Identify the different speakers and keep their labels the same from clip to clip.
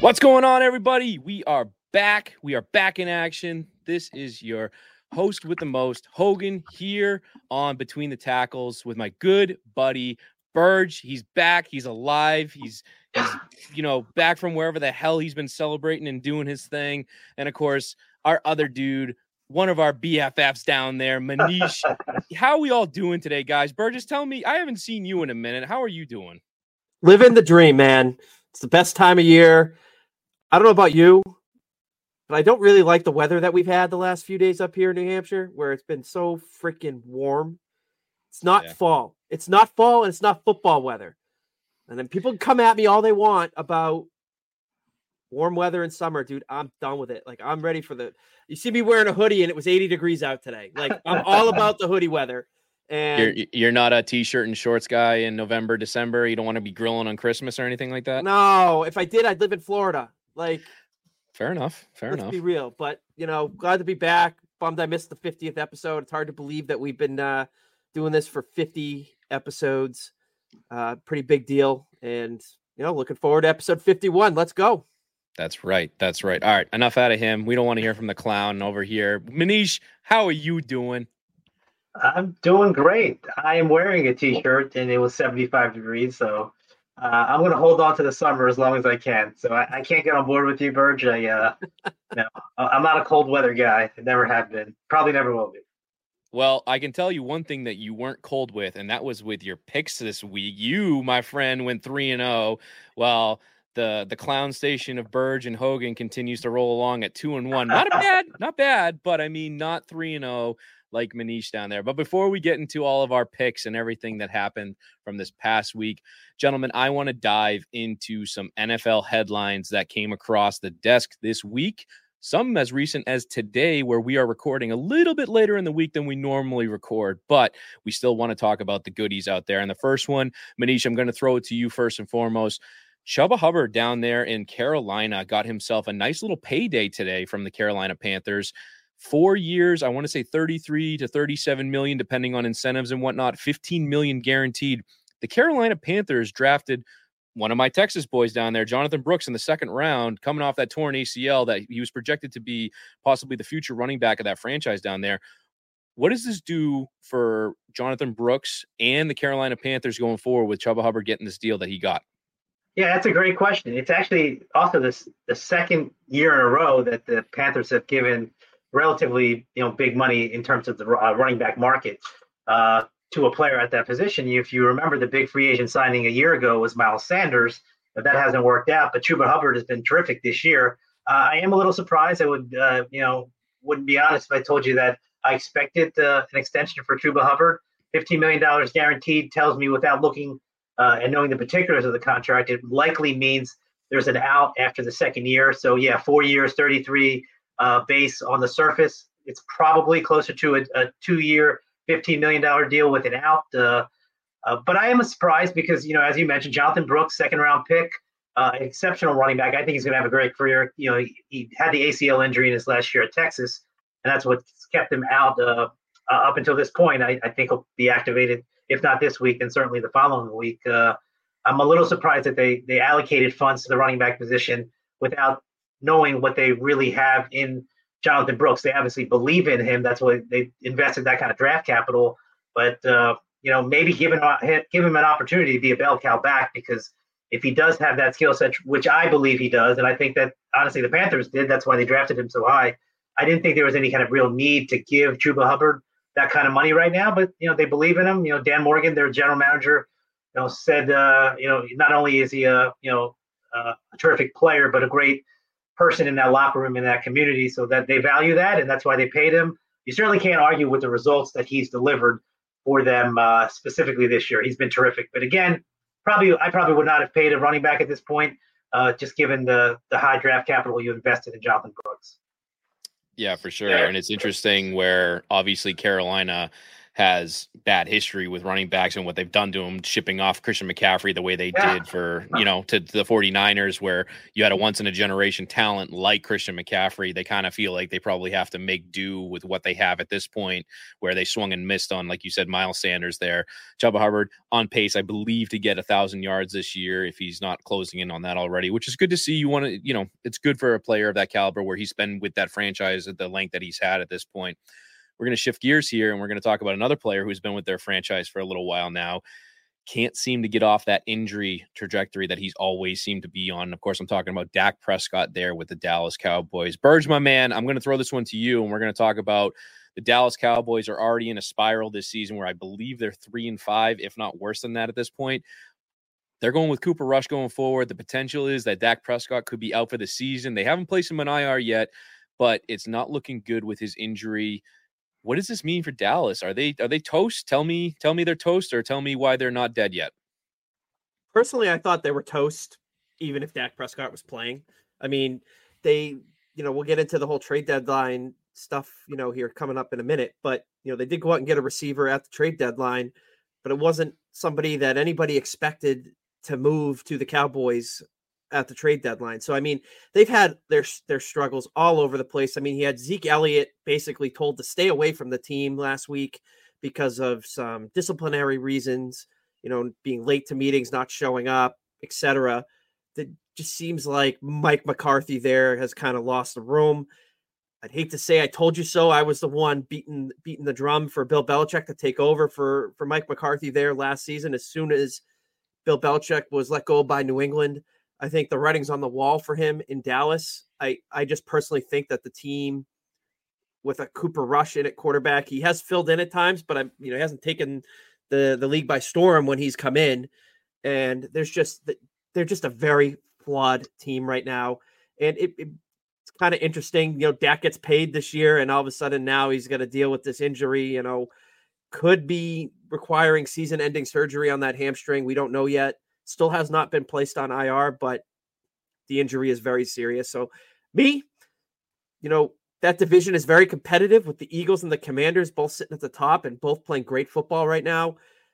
Speaker 1: What's going on, everybody? We are back. We are back in action. This is your host with the most, Hogan, here on Between the Tackles with my good buddy, Burge. He's back. He's alive. He's back from wherever the hell he's been celebrating and doing his thing. And, of course, our other dude, one of our BFFs down there, Manish. How are we all doing today, guys? Burgess, tell me, I haven't seen you in a minute. How are you doing?
Speaker 2: Living the dream, man. It's the best time of year. I don't know about you, but I don't really like the weather that we've had the last few days up here in New Hampshire, where it's been so freaking warm. It's not fall. It's not fall, and it's not football weather. And then people can come at me all they want about warm weather in summer, dude. I'm done with it. Like, I'm ready for you see me wearing a hoodie, and it was 80 degrees out today. Like, I'm all about the hoodie weather. And
Speaker 1: you're not a t-shirt and shorts guy in November, December. You don't want to be grilling on Christmas or anything like that.
Speaker 2: No, if I did, I'd live in Florida. Like,
Speaker 1: fair enough.
Speaker 2: Let's be real. But, glad to be back. Bummed I missed the 50th episode. It's hard to believe that we've been doing this for 50 episodes. Pretty big deal. And, looking forward to episode 51. Let's go.
Speaker 1: That's right. All right. Enough out of him. We don't want to hear from the clown over here. Manish, how are you doing?
Speaker 3: I'm doing great. I am wearing a t-shirt and it was 75 degrees. So I'm going to hold on to the summer as long as I can. So I can't get on board with you, Burge. I'm not a cold weather guy. I never have been. Probably never will be.
Speaker 1: Well, I can tell you one thing that you weren't cold with, and that was with your picks this week. You, my friend, went 3-0. Well, the clown station of Burge and Hogan continues to roll along at 2-1. Not bad, but I mean, not 3-0 like Manish down there. But before we get into all of our picks and everything that happened from this past week, gentlemen, I want to dive into some NFL headlines that came across the desk this week. Some as recent as today, where we are recording a little bit later in the week than we normally record, but we still want to talk about the goodies out there. And the first one, Manish, I'm going to throw it to you first and foremost. Chuba Hubbard down there in Carolina got himself a nice little payday today from the Carolina Panthers. 4 years, I want to say 33 to 37 million, depending on incentives and whatnot, 15 million guaranteed. The Carolina Panthers drafted one of my Texas boys down there, Jonathan Brooks, in the second round, coming off that torn ACL that he was projected to be possibly the future running back of that franchise down there. What does this do for Jonathan Brooks and the Carolina Panthers going forward with Chuba Hubbard getting this deal that he got?
Speaker 3: Yeah, that's a great question. It's actually also the second year in a row that the Panthers have given relatively, big money in terms of the running back market to a player at that position. If you remember, the big free agent signing a year ago was Miles Sanders, but that hasn't worked out. But Chuba Hubbard has been terrific this year. I am a little surprised. I would, wouldn't be honest if I told you that I expected an extension for Chuba Hubbard. $15 million guaranteed tells me, without looking and knowing the particulars of the contract, it likely means there's an out after the second year. So, 4 years, 33 base on the surface. It's probably closer to a 2-year, $15 million deal with an out. But I am surprised because, as you mentioned, Jonathan Brooks, second-round pick, exceptional running back. I think he's going to have a great career. He had the ACL injury in his last year at Texas, and that's what kept him out up until this point. I think he'll be activated, if not this week, then certainly the following week. I'm a little surprised that they allocated funds to the running back position without knowing what they really have in Jonathan Brooks. They obviously believe in him. That's why they invested that kind of draft capital. But, maybe give him an opportunity to be a bell cow back, because if he does have that skill set, which I believe he does, and I think that, honestly, the Panthers did, that's why they drafted him so high. I didn't think there was any kind of real need to give Chuba Hubbard that kind of money right now, but, they believe in him. Dan Morgan, their general manager, said, not only is he a terrific player, but a great person in that locker room, in that community, so that they value that, and that's why they paid him. You certainly can't argue with the results that he's delivered for them, specifically this year. He's been terrific. But again, I probably would not have paid a running back at this point, just given the high draft capital you invested in Jonathan Brooks.
Speaker 1: Yeah, for sure. And it's interesting where obviously Carolina has bad history with running backs and what they've done to him, shipping off Christian McCaffrey the way they did for, to the 49ers, where you had a once in a generation talent like Christian McCaffrey. They kind of feel like they probably have to make do with what they have at this point, where they swung and missed on, like you said, Miles Sanders there. Chuba Hubbard on pace, I believe, to get 1,000 yards this year if he's not closing in on that already, which is good to see. You want to, it's good for a player of that caliber where he's been with that franchise at the length that he's had at this point. We're going to shift gears here, and we're going to talk about another player who's been with their franchise for a little while now. Can't seem to get off that injury trajectory that he's always seemed to be on. And of course, I'm talking about Dak Prescott there with the Dallas Cowboys. Burge, my man, I'm going to throw this one to you, and we're going to talk about the Dallas Cowboys are already in a spiral this season where I believe they're 3-5, if not worse than that at this point. They're going with Cooper Rush going forward. The potential is that Dak Prescott could be out for the season. They haven't placed him on IR yet, but it's not looking good with his injury. What does this mean for Dallas? Are they toast? Tell me they're toast, or tell me why they're not dead yet.
Speaker 2: Personally, I thought they were toast, even if Dak Prescott was playing. I mean, we'll get into the whole trade deadline stuff, here coming up in a minute, but they did go out and get a receiver at the trade deadline, but it wasn't somebody that anybody expected to move to the Cowboys at the trade deadline. So, I mean, they've had their struggles all over the place. I mean, he had Zeke Elliott basically told to stay away from the team last week because of some disciplinary reasons, being late to meetings, not showing up, etc. It just seems like Mike McCarthy there has kind of lost the room. I'd hate to say I told you so. I was the one beating the drum for Bill Belichick to take over for Mike McCarthy there last season. As soon as Bill Belichick was let go by New England, I think the writing's on the wall for him in Dallas. I just personally think that the team with a Cooper Rush in at quarterback, he has filled in at times, but he hasn't taken the league by storm when he's come in. And they're just a very flawed team right now. And it's kind of interesting. Dak gets paid this year, and all of a sudden now he's going to deal with this injury, could be requiring season-ending surgery on that hamstring. We don't know yet. Still has not been placed on IR, but the injury is very serious. So that division is very competitive with the Eagles and the Commanders both sitting at the top and both playing great football right now.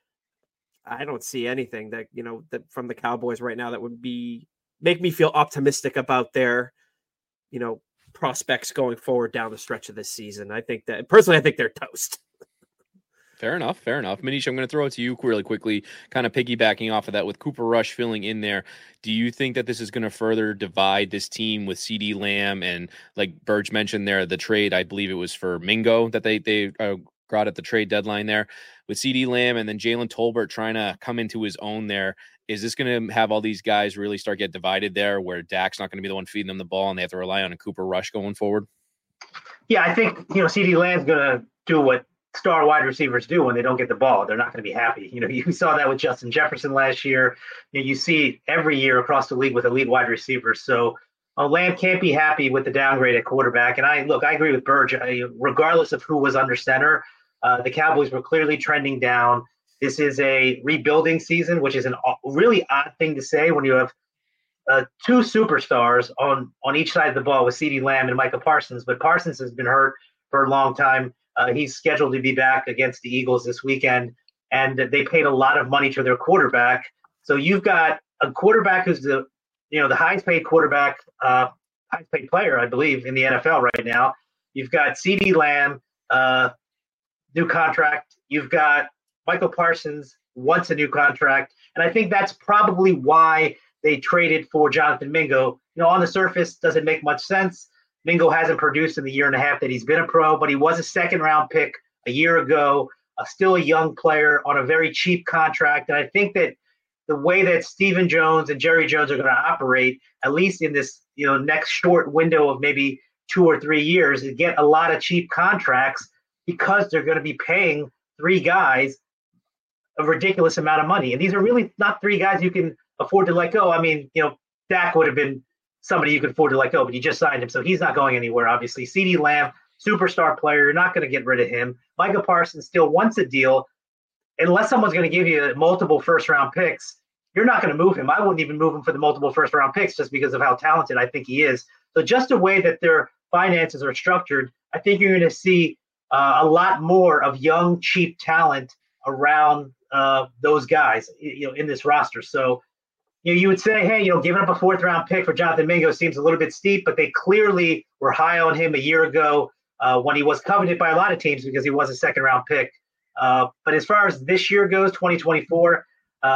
Speaker 2: I don't see anything that, that from the Cowboys right now that would make me feel optimistic about their, prospects going forward down the stretch of this season. I think they're toast.
Speaker 1: Fair enough. Manish, I'm going to throw it to you really quickly, kind of piggybacking off of that with Cooper Rush filling in there. Do you think that this is going to further divide this team with CeeDee Lamb and, like Burge mentioned there, the trade, I believe it was for Mingo that they got at the trade deadline there with CeeDee Lamb, and then Jalen Tolbert trying to come into his own there? Is this going to have all these guys really start get divided there, where Dak's not going to be the one feeding them the ball and they have to rely on a Cooper Rush going forward?
Speaker 3: Yeah, I think, CeeDee Lamb's going to do what star wide receivers do when they don't get the ball. They're not going to be happy. You saw that with Justin Jefferson last year. You see every year across the league with elite wide receivers. So Lamb can't be happy with the downgrade at quarterback. And I agree with Burge. Regardless of who was under center, the Cowboys were clearly trending down. This is a rebuilding season, which is a really odd thing to say when you have two superstars on each side of the ball with CeeDee Lamb and Micah Parsons. But Parsons has been hurt for a long time. He's scheduled to be back against the Eagles this weekend, and they paid a lot of money to their quarterback. So you've got a quarterback who's the highest paid quarterback, highest paid player, I believe, in the NFL right now. You've got CeeDee Lamb, new contract. You've got Michael Parsons, wants a new contract. And I think that's probably why they traded for Jonathan Mingo. On the surface, doesn't make much sense. Mingo hasn't produced in the year and a half that he's been a pro, but he was a second-round pick a year ago, still a young player on a very cheap contract. And I think that the way that Stephen Jones and Jerry Jones are going to operate, at least in this next short window of maybe 2 or 3 years, is get a lot of cheap contracts because they're going to be paying 3 guys a ridiculous amount of money. And these are really not 3 guys you can afford to let go. I mean, Dak would have been somebody you could afford to let go, but you just signed him, so he's not going anywhere, obviously. CeeDee Lamb, superstar player, you're not going to get rid of him. Micah Parsons still wants a deal. Unless someone's going to give you multiple first-round picks, you're not going to move him. I wouldn't even move him for the multiple first-round picks just because of how talented I think he is. So just the way that their finances are structured, I think you're going to see a lot more of young, cheap talent around those guys, in this roster. So, you would say, hey, giving up a 4th-round pick for Jonathan Mingo seems a little bit steep, but they clearly were high on him a year ago when he was coveted by a lot of teams because he was a 2nd-round pick. But as far as this year goes, 2024,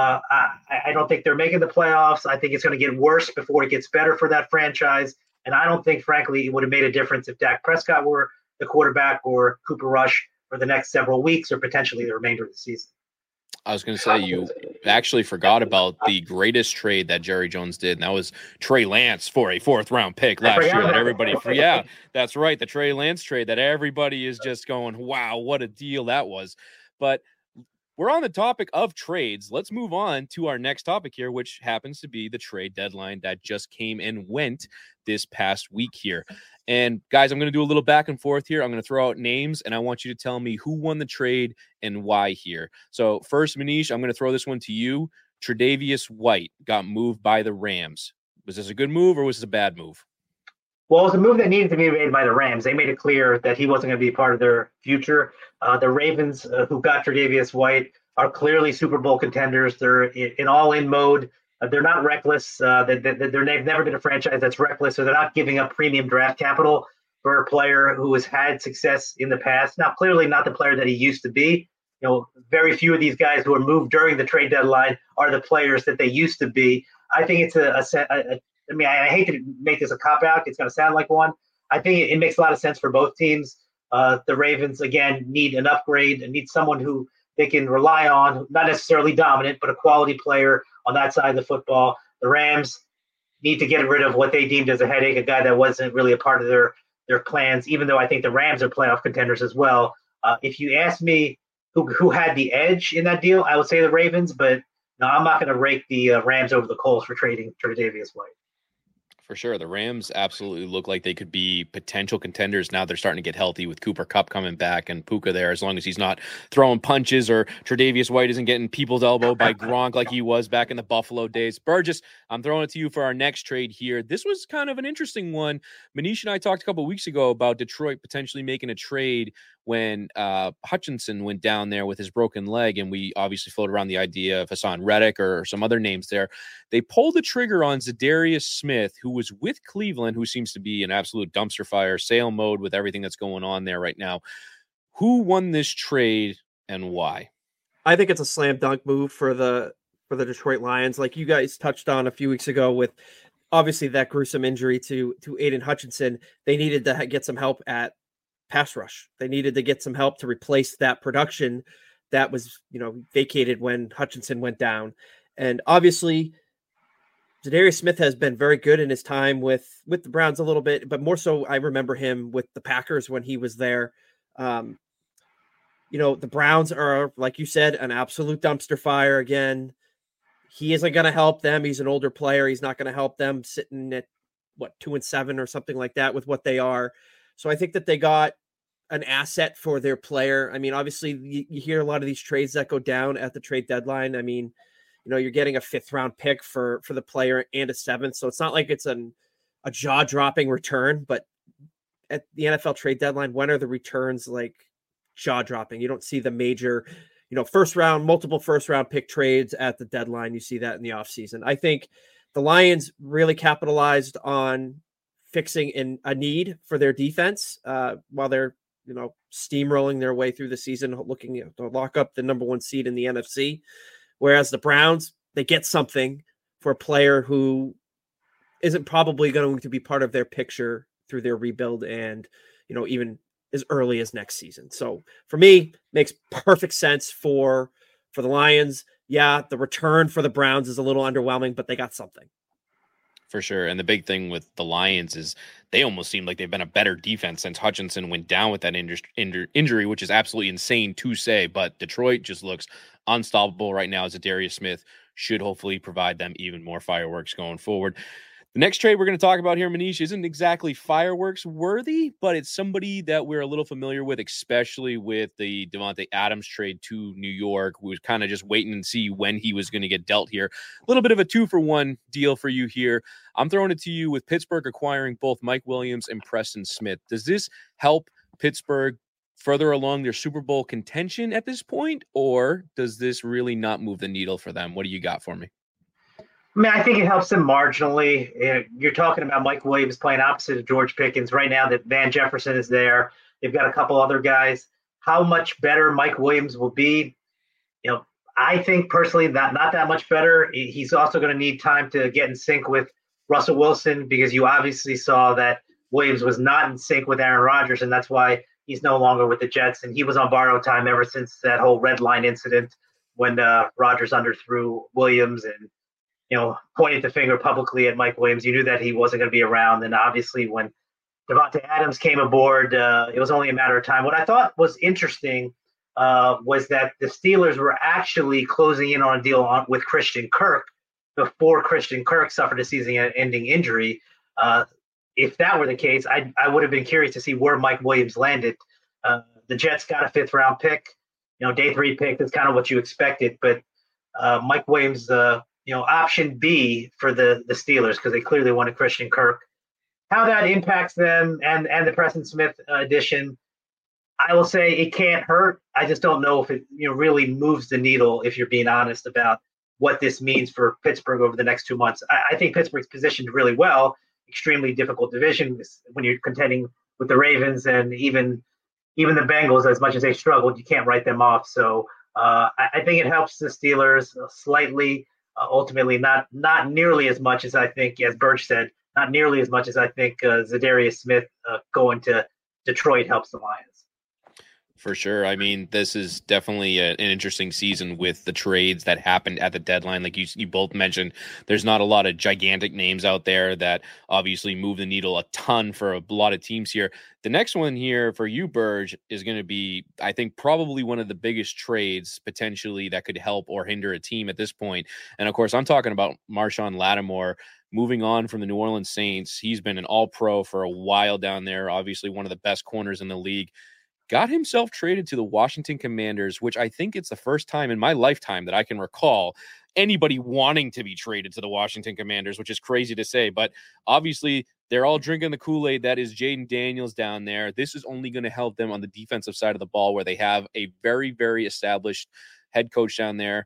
Speaker 3: I don't think they're making the playoffs. I think it's going to get worse before it gets better for that franchise. And I don't think, frankly, it would have made a difference if Dak Prescott were the quarterback or Cooper Rush for the next several weeks or potentially the remainder of the season.
Speaker 1: I was going to say, you actually forgot about the greatest trade that Jerry Jones did, and that was Trey Lance for a 4th-round pick last year. That everybody, yeah, that's right, the Trey Lance trade that everybody is just going, wow, what a deal that was. But we're on the topic of trades. Let's move on to our next topic here, which happens to be the trade deadline that just came and went this past week here. And guys, I'm going to do a little back and forth here. I'm going to throw out names, and I want you to tell me who won the trade and why here. So first, Manish, I'm going to throw this one to you. Tre'Davious White got moved by the Rams. Was this a good move or was this a bad move?
Speaker 3: Well, it was a move that needed to be made by the Rams. They made it clear that he wasn't going to be part of their future. The Ravens, who got Tre'Davious White, are clearly Super Bowl contenders. They're in all-in mode. They're not reckless. They've never been a franchise that's reckless, so they're not giving up premium draft capital for a player who has had success in the past. Now, clearly not the player that he used to be. Very few of these guys who are moved during the trade deadline are the players that they used to be. I think it's I hate to make this a cop-out. It's going to sound like one. I think it makes a lot of sense for both teams. The Ravens, again, need an upgrade and need someone who they can rely on, not necessarily dominant, but a quality player on that side of the football. The Rams need to get rid of what they deemed as a headache, a guy that wasn't really a part of their plans, even though I think the Rams are playoff contenders as well. If you ask me who had the edge in that deal, I would say the Ravens, but no, I'm not going to rake the Rams over the coals for trading Tre'Davious White.
Speaker 1: For sure. The Rams absolutely look like they could be potential contenders. Now they're starting to get healthy with Cooper Kupp coming back and Puka there, as long as he's not throwing punches or Tre'Davious White isn't getting people's elbow by Gronk like he was back in the Buffalo days. Burgess, I'm throwing it to you for our next trade here. This was kind of an interesting one. Manish and I talked a couple of weeks ago about Detroit potentially making a trade when Hutchinson went down there with his broken leg, and we obviously floated around the idea of Hassan Reddick or some other names there. They pulled the trigger on Zadarius Smith, who was with Cleveland, who seems to be an absolute dumpster fire, sale mode with everything that's going on there right now. Who won this trade and why?
Speaker 2: I think it's a slam dunk move for the Detroit Lions. Like you guys touched on a few weeks ago with obviously that gruesome injury to Aiden Hutchinson. They needed to get some help at pass rush. They needed to get some help to replace that production that was, vacated when Hutchinson went down. And obviously Zadarius Smith has been very good in his time with the Browns a little bit, but more so I remember him with the Packers when he was there. The Browns are, like you said, an absolute dumpster fire again. He isn't going to help them. He's an older player. He's not going to help them sitting at 2-7 or something like that with what they are. So I think that they got an asset for their player. I mean, obviously you hear a lot of these trades that go down at the trade deadline. I mean, you're getting a 5th-round pick for the player and a 7th. So it's not like it's a jaw-dropping return, but at the NFL trade deadline, when are the returns like jaw-dropping? You don't see the major, multiple first-round pick trades at the deadline. You see that in the offseason. I think the Lions really capitalized on fixing a need for their defense while they're, steamrolling their way through the season, looking to lock up the number 1 seed in the NFC. Whereas the Browns, they get something for a player who isn't probably going to be part of their picture through their rebuild and, even as early as next season. So for me, makes perfect sense for the Lions. Yeah, the return for the Browns is a little underwhelming, but they got something.
Speaker 1: For sure. And the big thing with the Lions is they almost seem like they've been a better defense since Hutchinson went down with that injury, which is absolutely insane to say. But Detroit just looks unstoppable right now. Zadarius Smith should hopefully provide them even more fireworks going forward. The next trade we're going to talk about here, Manish, isn't exactly fireworks worthy, but it's somebody that we're a little familiar with, especially with the Davante Adams trade to New York. We was kind of just waiting and see when he was going to get dealt here. A little bit of a 2-for-1 deal for you here. I'm throwing it to you with Pittsburgh acquiring both Mike Williams and Preston Smith. Does this help Pittsburgh further along their Super Bowl contention at this point, or does this really not move the needle for them? What do you got for me?
Speaker 3: I mean, I think it helps them marginally. You're talking about Mike Williams playing opposite of George Pickens. Right now that Van Jefferson is there, they've got a couple other guys. How much better Mike Williams will be, I think personally not that much better. He's also going to need time to get in sync with Russell Wilson, because you obviously saw that Williams was not in sync with Aaron Rodgers, and that's why he's no longer with the Jets. And he was on borrowed time ever since that whole red line incident when Rodgers underthrew Williams and pointed the finger publicly at Mike Williams. You knew that he wasn't going to be around. And obviously when Davante Adams came aboard, it was only a matter of time. What I thought was interesting was that the Steelers were actually closing in on a deal with Christian Kirk before Christian Kirk suffered a season-ending injury. If that were the case, I would have been curious to see where Mike Williams landed. The Jets got a fifth-round pick, day 3 pick. That's kind of what you expected. But Mike Williams, option B for the Steelers, because they clearly wanted Christian Kirk. How that impacts them and the Preston Smith addition, I will say it can't hurt. I just don't know if it really moves the needle, if you're being honest about what this means for Pittsburgh over the next 2 months. I think Pittsburgh's positioned really well. Extremely difficult division when you're contending with the Ravens and even the Bengals. As much as they struggled, you can't write them off. So I think it helps the Steelers slightly. Ultimately, not nearly as much as I think, as Birch said, not nearly as much as I think Zadarius Smith going to Detroit helps the Lions.
Speaker 1: For sure. I mean, this is definitely an interesting season with the trades that happened at the deadline. Like you both mentioned, there's not a lot of gigantic names out there that obviously move the needle a ton for a lot of teams here. The next one here for you, Burge, is going to be, I think, probably one of the biggest trades potentially that could help or hinder a team at this point. And of course, I'm talking about Marshawn Lattimore moving on from the New Orleans Saints. He's been an all-pro for a while down there, obviously one of the best corners in the league. Got himself traded to the Washington Commanders, which I think it's the first time in my lifetime that I can recall anybody wanting to be traded to the Washington Commanders, which is crazy to say. But obviously, they're all drinking the Kool-Aid that is Jaden Daniels down there. This is only going to help them on the defensive side of the ball, where they have a very, very established head coach down there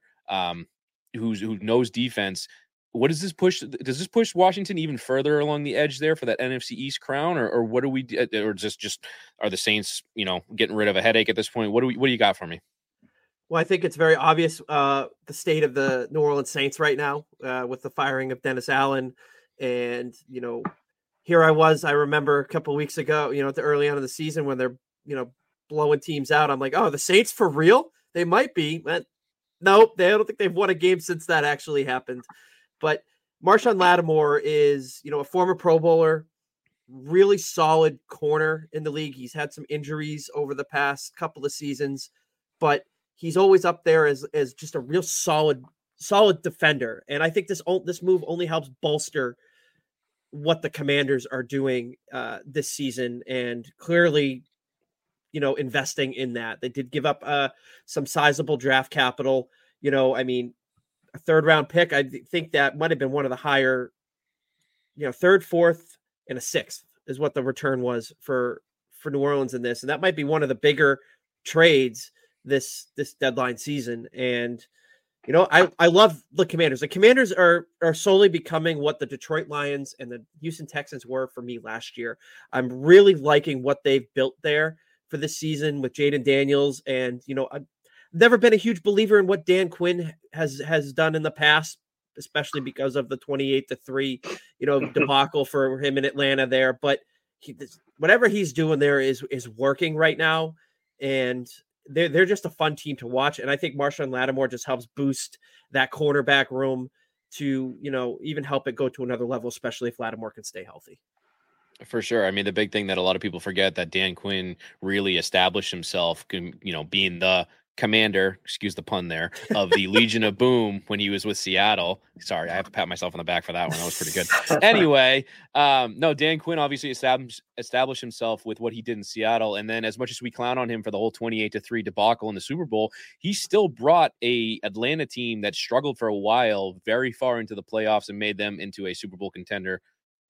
Speaker 1: who knows defense. What does this push? Does this push Washington even further along the edge there for that NFC East crown, or what do we? Or just are the Saints, getting rid of a headache at this point? What do you got for me?
Speaker 2: Well, I think it's very obvious the state of the New Orleans Saints right now with the firing of Dennis Allen, and here I remember a couple of weeks ago, at the early on of the season when they're blowing teams out. I'm like, oh, the Saints for real? They might be, but nope, I don't think they've won a game since that actually happened. But Marshawn Lattimore is, a former Pro Bowler, really solid corner in the league. He's had some injuries over the past couple of seasons, but he's always up there as just a real solid defender. And I think this move only helps bolster what the Commanders are doing this season, and clearly, investing in that. They did give up some sizable draft capital. A third-round pick, I think that might have been one of the higher, third, fourth, and a sixth is what the return was for New Orleans in this. And that might be one of the bigger trades this deadline season. And, I love the Commanders. The Commanders are slowly becoming what the Detroit Lions and the Houston Texans were for me last year. I'm really liking what they've built there for this season with Jaden Daniels. And, I've never been a huge believer in what Dan Quinn has done in the past, especially because of the 28-3, debacle for him in Atlanta there. But whatever he's doing there is working right now, and they're just a fun team to watch. And I think Marshawn Lattimore just helps boost that cornerback room to even help it go to another level, especially if Lattimore can stay healthy.
Speaker 1: For sure. I mean, the big thing that a lot of people forget that Dan Quinn really established himself, being the commander, excuse the pun there, of the Legion of Boom when he was with Seattle. Sorry, I have to pat myself on the back for that one. That was pretty good. Anyway, no, Dan Quinn obviously established himself with what he did in Seattle. And then as much as we clown on him for the whole 28-3 debacle in the Super Bowl, he still brought a Atlanta team that struggled for a while very far into the playoffs and made them into a Super Bowl contender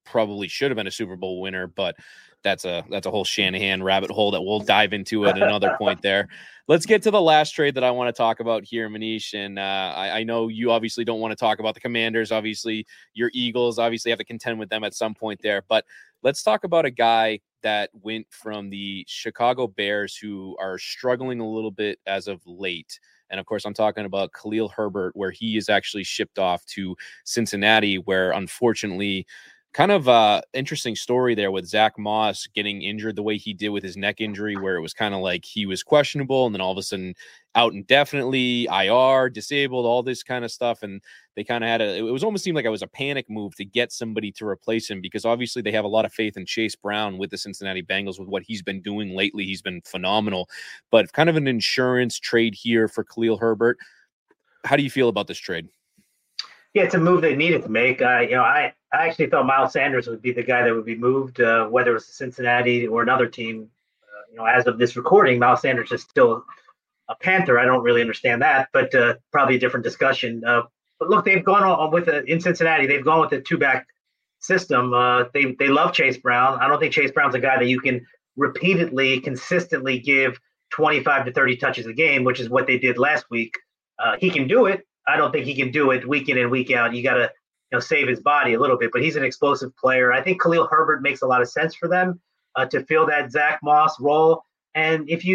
Speaker 1: probably should have been a Super Bowl winner, but that's a whole Shanahan rabbit hole that we'll dive into at another point there. Let's get to the last trade that I want to talk about here, Manish. And I know you obviously don't want to talk about the Commanders. Obviously, your Eagles obviously have to contend with them at some point there. But let's talk about a guy that went from the Chicago Bears, who are struggling a little bit as of late. And of course, I'm talking about Khalil Herbert, where he is actually shipped off to Cincinnati, where unfortunately, kind of interesting story there with Zach Moss getting injured the way he did with his neck injury, where it was kind of like he was questionable and then all of a sudden out indefinitely, IR, disabled, all this kind of stuff. And they kind of had it was almost seemed like it was a panic move to get somebody to replace him, because obviously they have a lot of faith in Chase Brown with the Cincinnati Bengals with what he's been doing lately. He's been phenomenal, but kind of an insurance trade here for Khalil Herbert. How do you feel about this trade?
Speaker 3: Yeah, it's a move they needed to make. I actually thought Miles Sanders would be the guy that would be moved, whether it was Cincinnati or another team. As of this recording, Miles Sanders is still a Panther. I don't really understand that, but probably a different discussion. But look, they've gone on with in Cincinnati. They've gone with the two-back system. They love Chase Brown. I don't think Chase Brown's a guy that you can repeatedly, consistently give 25 to 30 touches a game, which is what they did last week. He can do it. I don't think he can do it week in and week out. You got to save his body a little bit, but he's an explosive player. I think Khalil Herbert makes a lot of sense for them to fill that Zach Moss role. And if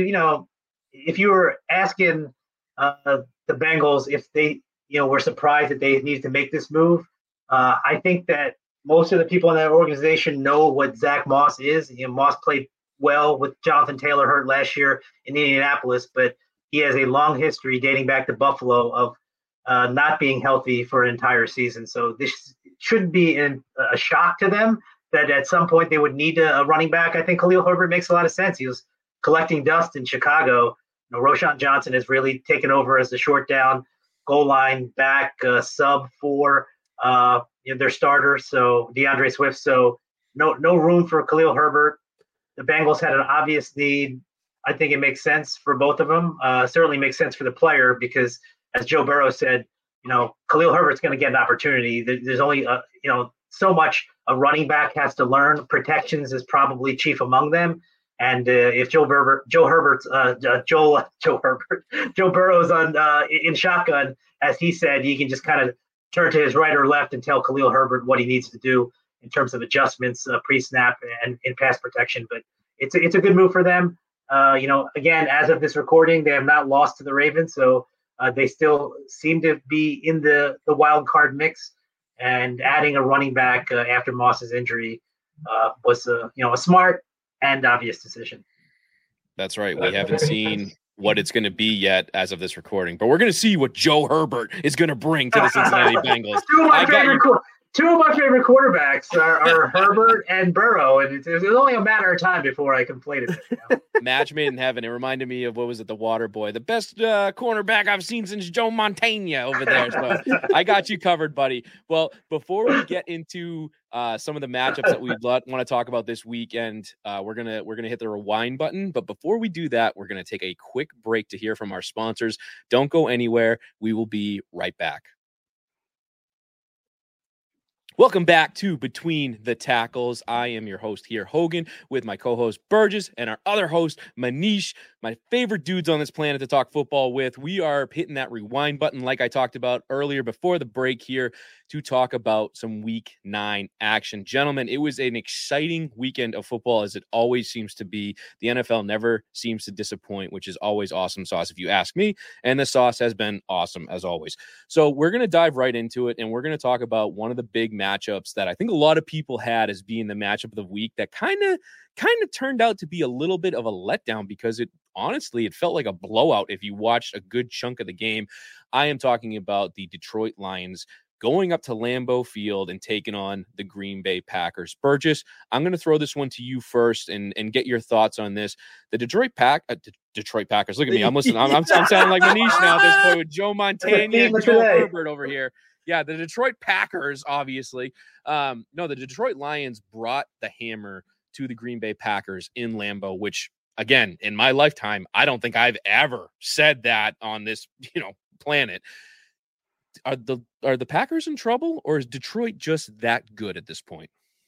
Speaker 3: you were asking the Bengals if they were surprised that they needed to make this move, I think that most of the people in that organization know what Zach Moss is. Moss played well with Jonathan Taylor hurt last year in Indianapolis, but he has a long history dating back to Buffalo of not being healthy for an entire season. So this shouldn't be a shock to them that at some point they would need a running back. I think Khalil Herbert makes a lot of sense. He was collecting dust in Chicago. Roschon Johnson has really taken over as the short down goal line back, sub for their starter. So DeAndre Swift. So no room for Khalil Herbert. The Bengals had an obvious need. I think it makes sense for both of them. Certainly makes sense for the player because, as Joe Burrow said, Khalil Herbert's going to get an opportunity. There's only, so much a running back has to learn. Protections is probably chief among them. And if Joe Burrow's on in shotgun, as he said, he can just kind of turn to his right or left and tell Khalil Herbert what he needs to do in terms of adjustments, pre-snap and in pass protection. But it's a good move for them. Again, as of this recording, they have not lost to the Ravens, so they still seem to be in the wild card mix. And adding a running back after Moss's injury was a smart and obvious decision.
Speaker 1: That's right. We haven't seen what it's going to be yet as of this recording, but we're going to see what Joe Herbert is going to bring to the Cincinnati Bengals.
Speaker 3: Two of my favorite quarterbacks are Herbert and Burrow, and it was only a matter of time before I completed it.
Speaker 1: Match made in heaven. It reminded me of, what was it, the Water Boy, the best cornerback I've seen since Joe Montana over there. So I got you covered, buddy. Well, before we get into some of the matchups that we want to talk about this weekend, we're gonna hit the rewind button. But before we do that, we're gonna take a quick break to hear from our sponsors. Don't go anywhere. We will be right back. Welcome back to Between the Tackles. I am your host here, Hogan, with my co-host Burgess and our other host, Manish, my favorite dudes on this planet to talk football with. We are hitting that rewind button like I talked about earlier before the break here to talk about some Week 9 action. Gentlemen, it was an exciting weekend of football, as it always seems to be. The NFL never seems to disappoint, which is always awesome sauce if you ask me, and the sauce has been awesome as always. So we're going to dive right into it, and we're going to talk about one of the big matchups that I think a lot of people had as being the matchup of the week that kind of turned out to be a little bit of a letdown, because it felt like a blowout if you watched a good chunk of the game. I am talking about the Detroit Lions going up to Lambeau Field and taking on the Green Bay Packers. Burgess, I'm going to throw this one to you first and get your thoughts on this. The Detroit Packers. Look at me. I'm listening. I'm sounding like Manish now at this point with Joe Montana and Joe Herbert over here. Yeah, the Detroit Packers, obviously. The Detroit Lions brought the hammer to the Green Bay Packers in Lambeau, which, again, in my lifetime, I don't think I've ever said that on this, planet. Are the Packers in trouble, or is Detroit just that good at this point?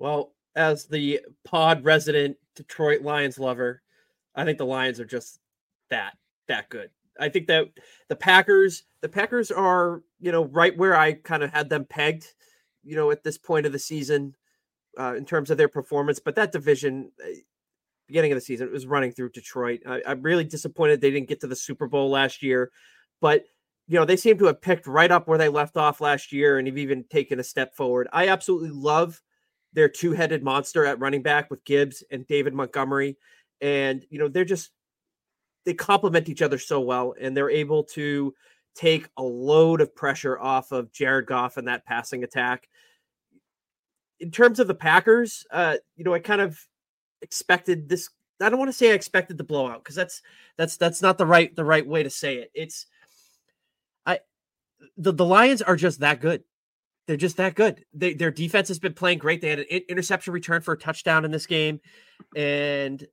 Speaker 2: Well, as the pod resident Detroit Lions lover, I think the Lions are just that good. I think that the Packers are, right where I kind of had them pegged, at this point of the season, in terms of their performance. But that division, beginning of the season, it was running through Detroit. I'm really disappointed they didn't get to the Super Bowl last year, but they seem to have picked right up where they left off last year and have even taken a step forward. I absolutely love their two-headed monster at running back with Gibbs and David Montgomery. And, they complement each other so well, and they're able to take a load of pressure off of Jared Goff and that passing attack. In terms of the Packers, I kind of expected this. I don't want to say I expected the blowout, because that's not the right way to say it. The Lions are just that good. They're just that good. Their defense has been playing great. They had an interception return for a touchdown in this game. And,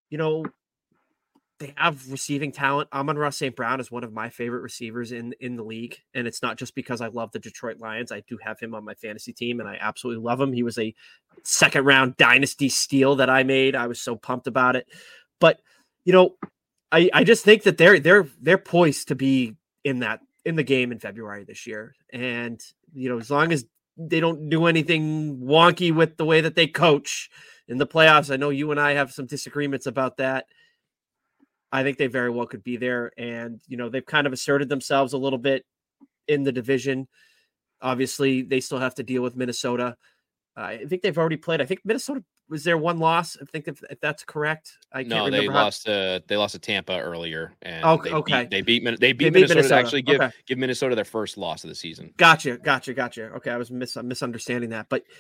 Speaker 2: they have receiving talent. Amon-Ra St. Brown is one of my favorite receivers in the league. And it's not just because I love the Detroit Lions. I do have him on my fantasy team, and I absolutely love him. He was a second-round dynasty steal that I made. I was so pumped about it. But, I just think that they're poised to be in the game in February this year. And, as long as they don't do anything wonky with the way that they coach in the playoffs, I know you and I have some disagreements about that. I think they very well could be there. And, they've kind of asserted themselves a little bit in the division. Obviously, they still have to deal with Minnesota. I think they've already played. I think Minnesota was their one loss. I think if that's correct. I can't remember.
Speaker 1: They lost to Tampa earlier, and they beat Minnesota to actually give Minnesota their first loss of the season.
Speaker 2: Gotcha. Okay, I was misunderstanding that, but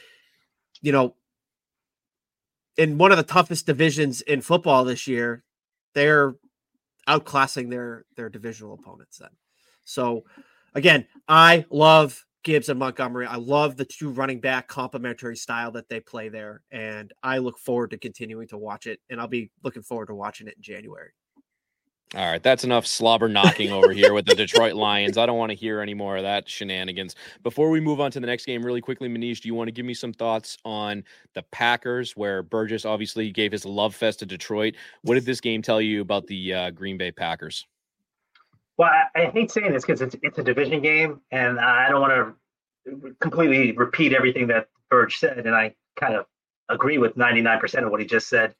Speaker 2: in one of the toughest divisions in football this year, they're outclassing their divisional opponents then. So again, I love Gibbs and Montgomery. I love the two running back complementary style that they play there. And I look forward to continuing to watch it. And I'll be looking forward to watching it in January.
Speaker 1: All right, that's enough slobber knocking over here with the Detroit Lions. I don't want to hear any more of that shenanigans. Before we move on to the next game, really quickly, Manish, do you want to give me some thoughts on the Packers, where Burgess obviously gave his love fest to Detroit? What did this game tell you about the Green Bay Packers?
Speaker 3: Well, I hate saying this because it's a division game, and I don't want to completely repeat everything that Burge said, and I kind of agree with 99% of what he just said.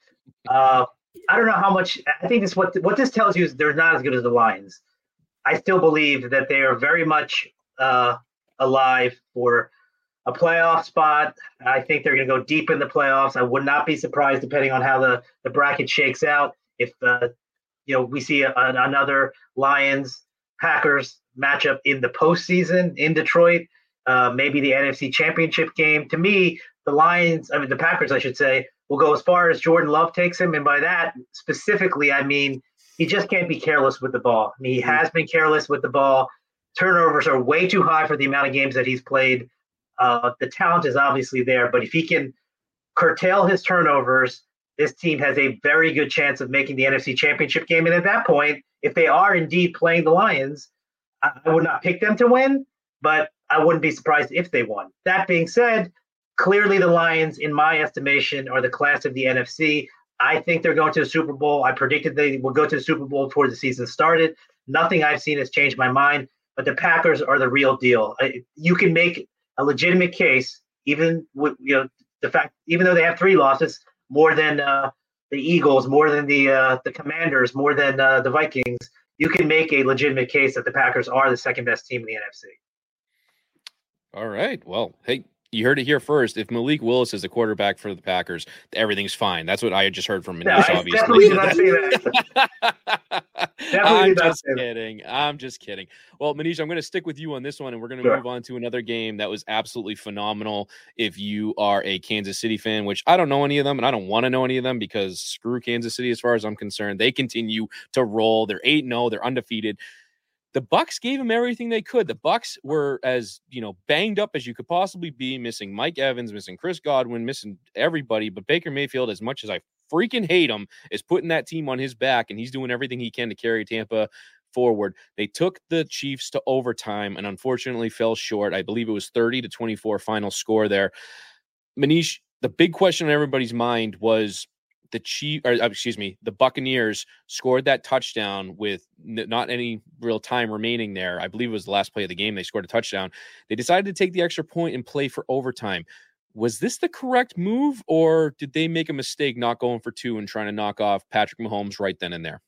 Speaker 3: I don't know how much. I think what this tells you is they're not as good as the Lions. I still believe that they are very much alive for a playoff spot. I think they're going to go deep in the playoffs. I would not be surprised, depending on how the bracket shakes out, if we see another Lions-Packers matchup in the postseason in Detroit. Maybe the NFC Championship game. To me, the Packers, I should say, will go as far as Jordan Love takes him. And by that, specifically, I mean, he just can't be careless with the ball. I mean, he has been careless with the ball. Turnovers are way too high for the amount of games that he's played. The talent is obviously there, but if he can curtail his turnovers, this team has a very good chance of making the NFC Championship game. And at that point, if they are indeed playing the Lions, I would not pick them to win, but I wouldn't be surprised if they won. That being said, clearly the Lions, in my estimation, are the class of the NFC. I think they're going to the Super Bowl. I predicted they would go to the Super Bowl before the season started. Nothing I've seen has changed my mind, but the Packers are the real deal. You can make a legitimate case, even with the fact, even though they have 3 losses, more than the Eagles, more than the Commanders, more than the Vikings. You can make a legitimate case that the Packers are the second best team in the NFC.
Speaker 1: All right. Well, hey, you heard it here first. If Malik Willis is the quarterback for the Packers, everything's fine. That's what I just heard from Manish, obviously.
Speaker 3: Definitely did not say that.
Speaker 1: I'm just kidding. Well, Manish, I'm going to stick with you on this one, and we're going to move on to another game that was absolutely phenomenal. If you are a Kansas City fan, which I don't know any of them, and I don't want to know any of them, because screw Kansas City as far as I'm concerned. They continue to roll. They're 8-0. They're undefeated. The Bucs gave them everything they could. The Bucs were as, banged up as you could possibly be, missing Mike Evans, missing Chris Godwin, missing everybody. But Baker Mayfield, as much as I freaking hate him, is putting that team on his back, and he's doing everything he can to carry Tampa forward. They took the Chiefs to overtime and unfortunately fell short. I believe it was 30-24 final score there. Manish, the big question on everybody's mind was the Buccaneers scored that touchdown with not any real time remaining there. I believe it was the last play of the game. They scored a touchdown. They decided to take the extra point and play for overtime. Was this the correct move, or did they make a mistake not going for 2 and trying to knock off Patrick Mahomes right then and there?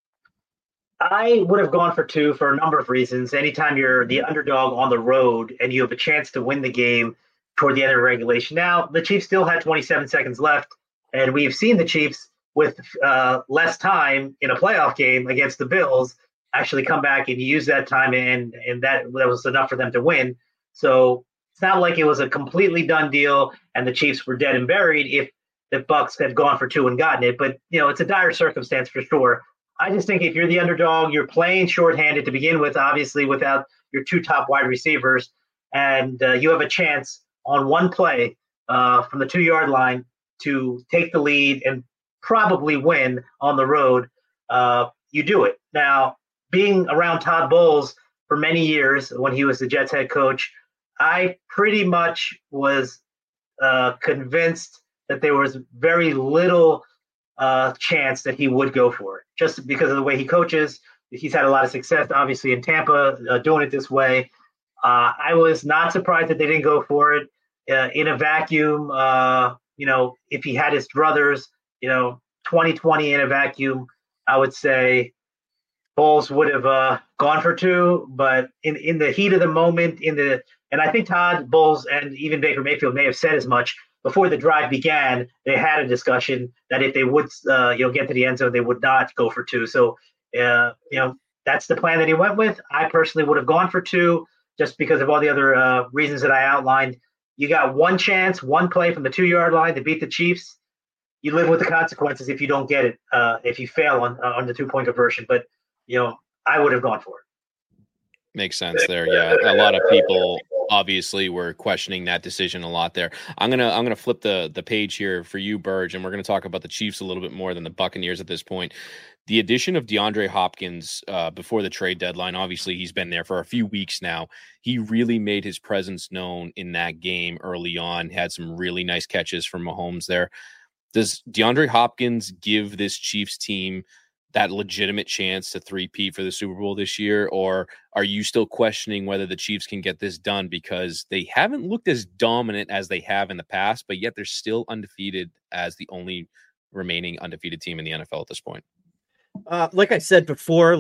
Speaker 3: I would have gone for 2 for a number of reasons. Anytime you're the underdog on the road and you have a chance to win the game toward the end of regulation. Now, the Chiefs still had 27 seconds left, and we've seen the Chiefs with less time in a playoff game against the Bills actually come back and use that time, and that was enough for them to win. So it's not like it was a completely done deal and the Chiefs were dead and buried if the Bucs had gone for 2 and gotten it. But, it's a dire circumstance for sure. I just think if you're the underdog, you're playing shorthanded to begin with, obviously without your 2 top wide receivers, and you have a chance on one play from the 2-yard line to take the lead and probably win on the road, you do it. Now, being around Todd Bowles for many years when he was the Jets head coach, I pretty much was convinced that there was very little chance that he would go for it, just because of the way he coaches. He's had a lot of success, obviously, in Tampa, doing it this way. I was not surprised that they didn't go for it in a vacuum. If he had his druthers, 2020 in a vacuum, I would say Bowles would have gone for 2. But in the heat of the moment, and I think Todd Bowles and even Baker Mayfield may have said as much before the drive began. They had a discussion that if they would, get to the end zone, they would not go for 2. So, that's the plan that he went with. I personally would have gone for 2 just because of all the other reasons that I outlined. You got one chance, one play from the 2-yard line to beat the Chiefs. You live with the consequences if you don't get it, if you fail on the 2-point conversion. But, I would have gone for it.
Speaker 1: Makes sense there. Yeah. A lot of people obviously were questioning that decision a lot there. I'm gonna flip the page here for you, Burge, and we're gonna talk about the Chiefs a little bit more than the Buccaneers at this point. The addition of DeAndre Hopkins before the trade deadline, obviously he's been there for a few weeks now. He really made his presence known in that game early on, had some really nice catches from Mahomes there. Does DeAndre Hopkins give this Chiefs team that legitimate chance to three-peat for the Super Bowl this year? Or are you still questioning whether the Chiefs can get this done because they haven't looked as dominant as they have in the past, but yet they're still undefeated as the only remaining undefeated team in the NFL at this point?
Speaker 2: Like I said before,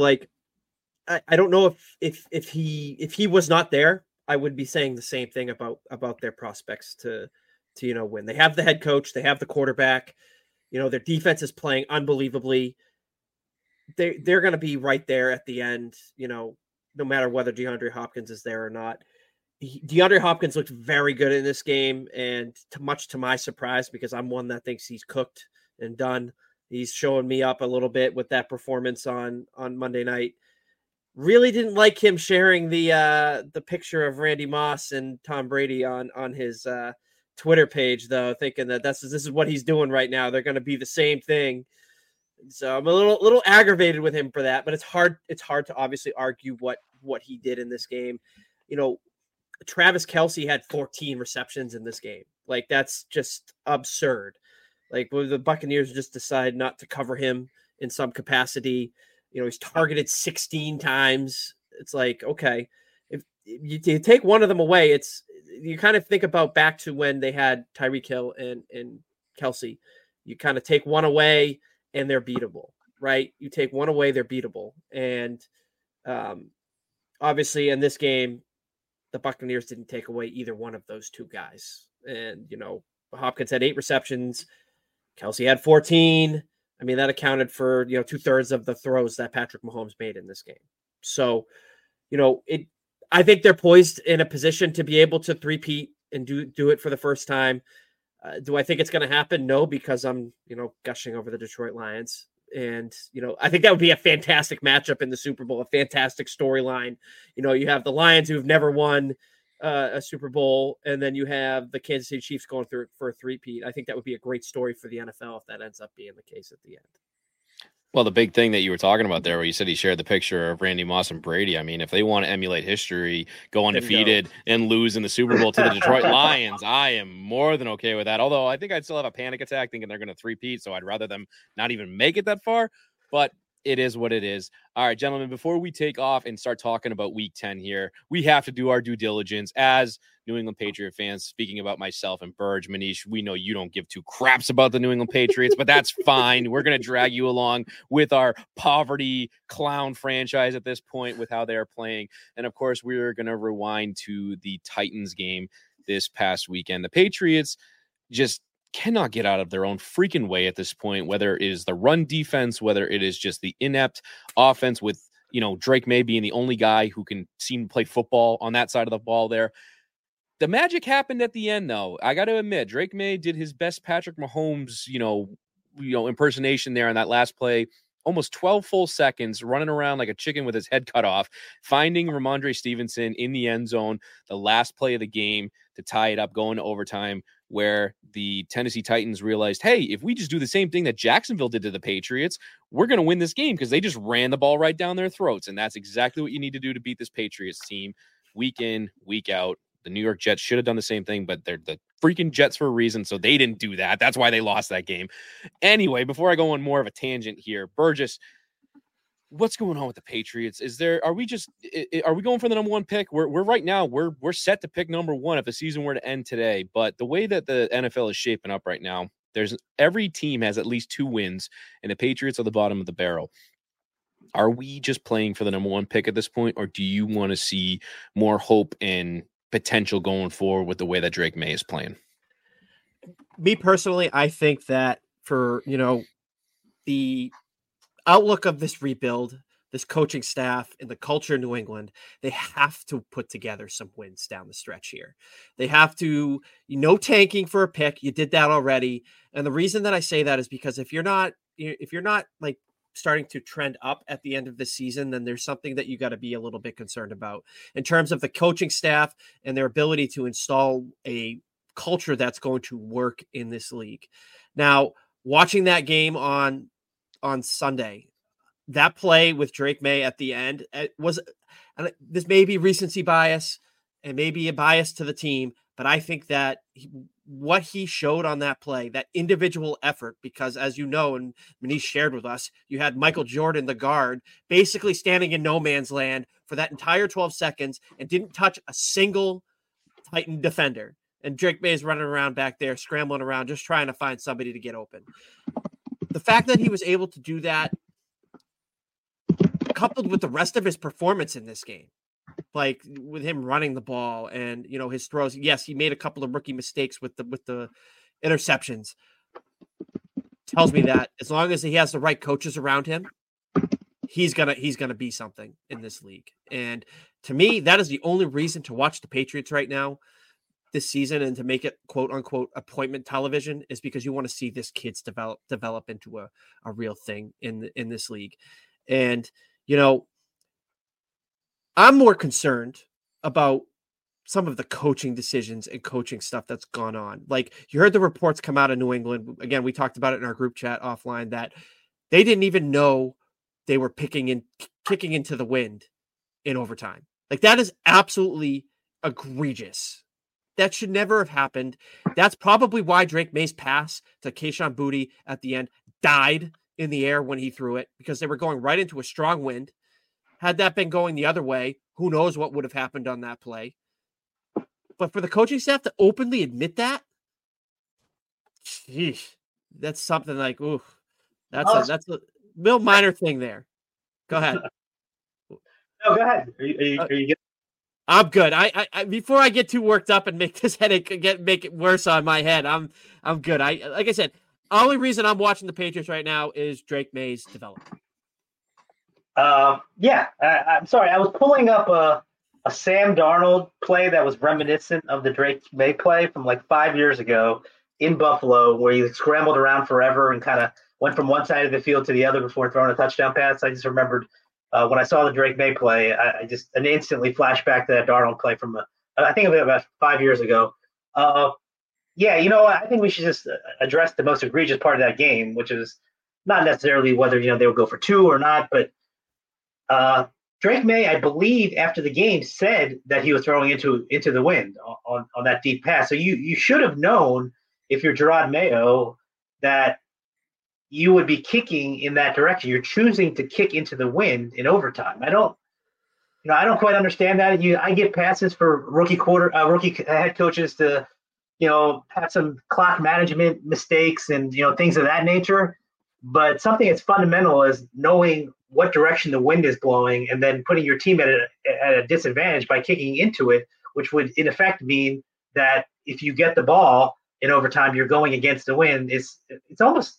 Speaker 2: I don't know if he was not there, I would be saying the same thing about their prospects to win. They have the head coach, they have the quarterback, their defense is playing unbelievably. They're going to be right there at the end, no matter whether DeAndre Hopkins is there or not. DeAndre Hopkins looked very good in this game, and much to my surprise, because I'm one that thinks he's cooked and done. He's showing me up a little bit with that performance on Monday night. Really didn't like him sharing the picture of Randy Moss and Tom Brady on his Twitter page, though, thinking that this is what he's doing right now. They're going to be the same thing. So I'm a little aggravated with him for that, but it's hard to obviously argue what he did in this game. Travis Kelce had 14 receptions in this game. That's just absurd. The Buccaneers just decide not to cover him in some capacity. He's targeted 16 times. It's okay, if you take one of them away, you kind of think about back to when they had Tyreek Hill and Kelce. You kind of take one away and they're beatable, right? You take one away, they're beatable. And obviously in this game, the Buccaneers didn't take away either one of those two guys. And, Hopkins had 8 receptions. Kelce had 14. I mean, that accounted for, 2/3 of the throws that Patrick Mahomes made in this game. So, I think they're poised in a position to be able to three-peat and do it for the first time. Do I think it's going to happen? No, because I'm, gushing over the Detroit Lions. And, I think that would be a fantastic matchup in the Super Bowl, a fantastic storyline. You have the Lions who've never won a Super Bowl, and then you have the Kansas City Chiefs going through for a three-peat. I think that would be a great story for the NFL if that ends up being the case at the end.
Speaker 1: Well, the big thing that you were talking about there, where you said he shared the picture of Randy Moss and Brady. I mean, if they want to emulate history, go undefeated and lose in the Super Bowl to the Detroit Lions, I am more than okay with that. Although I think I'd still have a panic attack thinking they're going to three-peat, so I'd rather them not even make it that far. But it is what it is. All right, gentlemen, before we take off and start talking about Week 10 here, we have to do our due diligence as New England Patriot fans. Speaking about myself and Burge, Manish, we know you don't give two craps about the New England Patriots, but that's fine. We're going to drag you along with our poverty clown franchise at this point with how they're playing. And, of course, we're going to rewind to the Titans game this past weekend. The Patriots just cannot get out of their own freaking way at this point, whether it is the run defense, whether it is just the inept offense with, Drake May being the only guy who can seem to play football on that side of the ball there. The magic happened at the end, though. I got to admit, Drake May did his best Patrick Mahomes, impersonation there on that last play. Almost 12 full seconds, running around like a chicken with his head cut off, finding Ramondre Stevenson in the end zone, the last play of the game to tie it up, going to overtime, where the Tennessee Titans realized, hey, if we just do the same thing that Jacksonville did to the Patriots, we're going to win this game because they just ran the ball right down their throats. And that's exactly what you need to do to beat this Patriots team week in, week out. The New York Jets should have done the same thing, but they're the freaking Jets for a reason, so they didn't do that. That's why they lost that game. Anyway, before I go on more of a tangent here, Burgess, what's going on with the Patriots? Are we going for the number one pick? We're right now, we're set to pick number one if the season were to end today. But the way that the NFL is shaping up right now, every team has at least 2 wins, and the Patriots are the bottom of the barrel. Are we just playing for the number one pick at this point, or do you want to see more hope and potential going forward with the way that Drake May is playing?
Speaker 2: Me personally, I think that for, the outlook of this rebuild, this coaching staff and the culture in New England, they have to put together some wins down the stretch here. They have to, tanking for a pick. You did that already. And the reason that I say that is because if you're not like starting to trend up at the end of the season, then there's something that you got to be a little bit concerned about in terms of the coaching staff and their ability to install a culture that's going to work in this league. Now, watching that game on Sunday, that play with Drake May at the end, this may be recency bias and maybe a bias to the team, but I think that what he showed on that play, that individual effort, because as you know, and Manish shared with us, you had Michael Jordan, the guard, basically standing in no man's land for that entire 12 seconds and didn't touch a single Titan defender. And Drake May is running around back there, scrambling around, just trying to find somebody to get open. The fact that he was able to do that, coupled with the rest of his performance in this game, like with him running the ball and, his throws. Yes, he made a couple of rookie mistakes with the interceptions. Tells me that as long as he has the right coaches around him, he's going to be something in this league. And to me, that is the only reason to watch the Patriots right now this season and to make it quote unquote appointment television is because you want to see this kids develop into a real thing in this league. And, I'm more concerned about some of the coaching decisions and coaching stuff that's gone on. Like you heard the reports come out of New England. Again, we talked about it in our group chat offline that they didn't even know they were kicking into the wind in overtime. Like that is absolutely egregious. That should never have happened. That's probably why Drake May's pass to Kayshon Boutte at the end died in the air when he threw it because they were going right into a strong wind. Had that been going the other way, who knows what would have happened on that play. But for the coaching staff to openly admit that, geez, that's something like, ooh, that's a real minor thing there. Go ahead.
Speaker 3: No, go ahead. Are you good?
Speaker 2: I'm good. I before I get too worked up and make this headache make it worse on my head, I'm good. Like I said, only reason I'm watching the Patriots right now is Drake May's development.
Speaker 3: I'm sorry. I was pulling up a Sam Darnold play that was reminiscent of the Drake May play from like 5 years ago in Buffalo, where he scrambled around forever and kind of went from one side of the field to the other before throwing a touchdown pass. I just remembered when I saw the Drake May play, I just instantly flashed back to that Darnold play from I think about 5 years ago. I think we should just address the most egregious part of that game, which is not necessarily whether they would go for 2 or not, but Drake May, I believe, after the game said that he was throwing into the wind on that deep pass. So you should have known, if you're Gerard Mayo, that you would be kicking in that direction. You're choosing to kick into the wind in overtime. I don't quite understand that. I get passes for rookie head coaches to, have some clock management mistakes and things of that nature. But something as fundamental as knowing what direction the wind is blowing and then putting your team at a disadvantage by kicking into it, which would in effect mean that if you get the ball in overtime, you're going against the wind. It's almost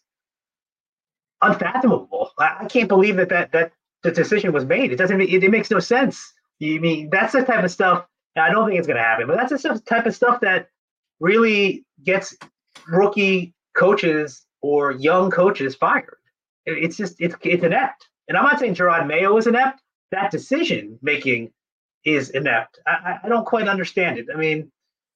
Speaker 3: unfathomable. I can't believe that the decision was made. It makes no sense. You mean that's the type of stuff. I don't think it's going to happen, but that's the type of stuff that really gets rookie coaches or young coaches fired. It's inept. And I'm not saying Gerard Mayo is inept. That decision making is inept. I don't quite understand it. I mean,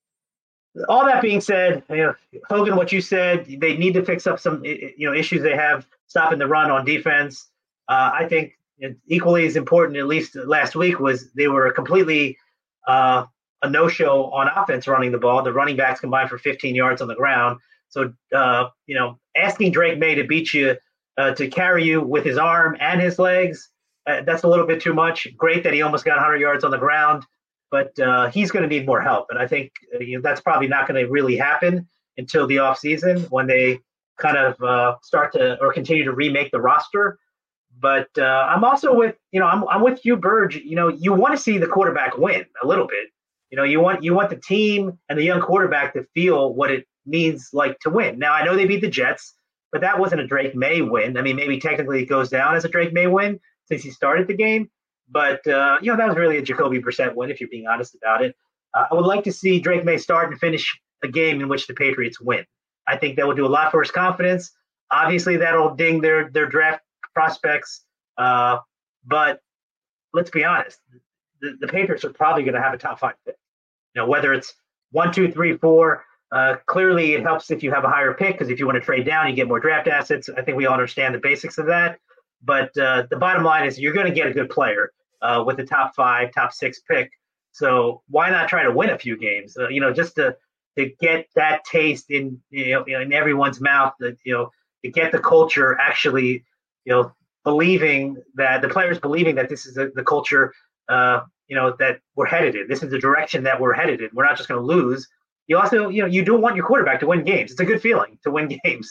Speaker 3: all that being said, Hogan, what you said, they need to fix up some issues they have stopping the run on defense. I think equally as important, at least last week, was they were completely a no-show on offense running the ball. The running backs combined for 15 yards on the ground. So, asking Drake May to beat you, to carry you with his arm and his legs, that's a little bit too much. Great that he almost got 100 yards on the ground, but he's going to need more help. And I think that's probably not going to really happen until the offseason when they kind of start to or continue to remake the roster. But I'm also with, I'm with you, Burge. You want to see the quarterback win a little bit. You want the team and the young quarterback to feel what it means like to win. Now, I know they beat the Jets, but that wasn't a Drake May win. I mean, maybe technically it goes down as a Drake May win since he started the game. But, that was really a Jacoby Brissett win, if you're being honest about it. I would like to see Drake May start and finish a game in which the Patriots win. I think that will do a lot for his confidence. Obviously, that'll ding their draft prospects. But let's be honest, the Patriots are probably going to have a top 5 pick. Whether it's 1, 2, 3, 4. Clearly, it helps if you have a higher pick because if you want to trade down, you get more draft assets. I think we all understand the basics of that. But the bottom line is you're going to get a good player with the top 5, top 6 pick. So why not try to win a few games? Just to get that taste in in everyone's mouth. To get the culture actually believing that the players believing that this is the culture that we're headed in. This is the direction that we're headed in. We're not just going to lose. You also, you don't want your quarterback to win games. It's a good feeling to win games.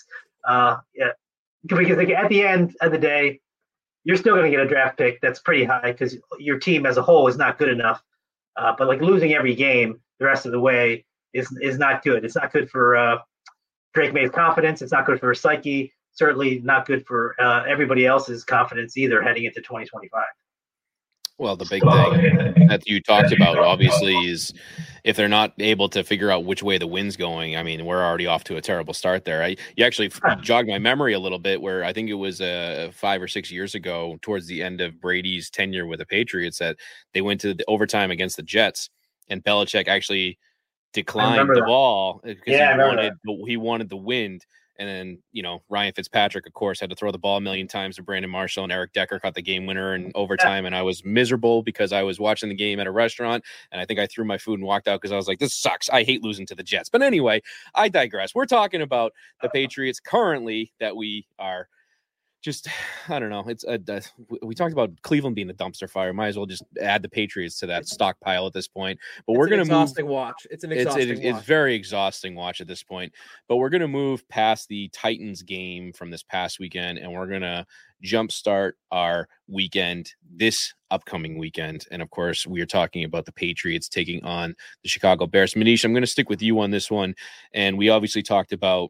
Speaker 3: Because at the end of the day, you're still going to get a draft pick that's pretty high because your team as a whole is not good enough. But losing every game the rest of the way is not good. It's not good for Drake May's confidence. It's not good for his psyche. Certainly not good for everybody else's confidence either heading into 2025.
Speaker 1: Well, the big thing that you talked about, obviously, is if they're not able to figure out which way the wind's going. I mean, we're already off to a terrible start there. You actually jogged my memory a little bit where I think it was 5 or 6 years ago towards the end of Brady's tenure with the Patriots that they went to the overtime against the Jets and Belichick actually declined the ball because he wanted the wind. And then, Ryan Fitzpatrick, of course, had to throw the ball a million times to Brandon Marshall, and Eric Decker caught the game winner in overtime. And I was miserable because I was watching the game at a restaurant, and I think I threw my food and walked out because I was like, this sucks. I hate losing to the Jets. But anyway, I digress. We're talking about the Patriots currently that we are just, I don't know. We talked about Cleveland being the dumpster fire. Might as well just add the Patriots to that stockpile at this point. But we're going to move.
Speaker 2: It's an exhausting watch.
Speaker 1: It's very exhausting watch at this point. But we're going to move past the Titans game from this past weekend, and we're going to jumpstart our weekend this upcoming weekend. And of course, we are talking about the Patriots taking on the Chicago Bears. Manish, I'm going to stick with you on this one. And we obviously talked about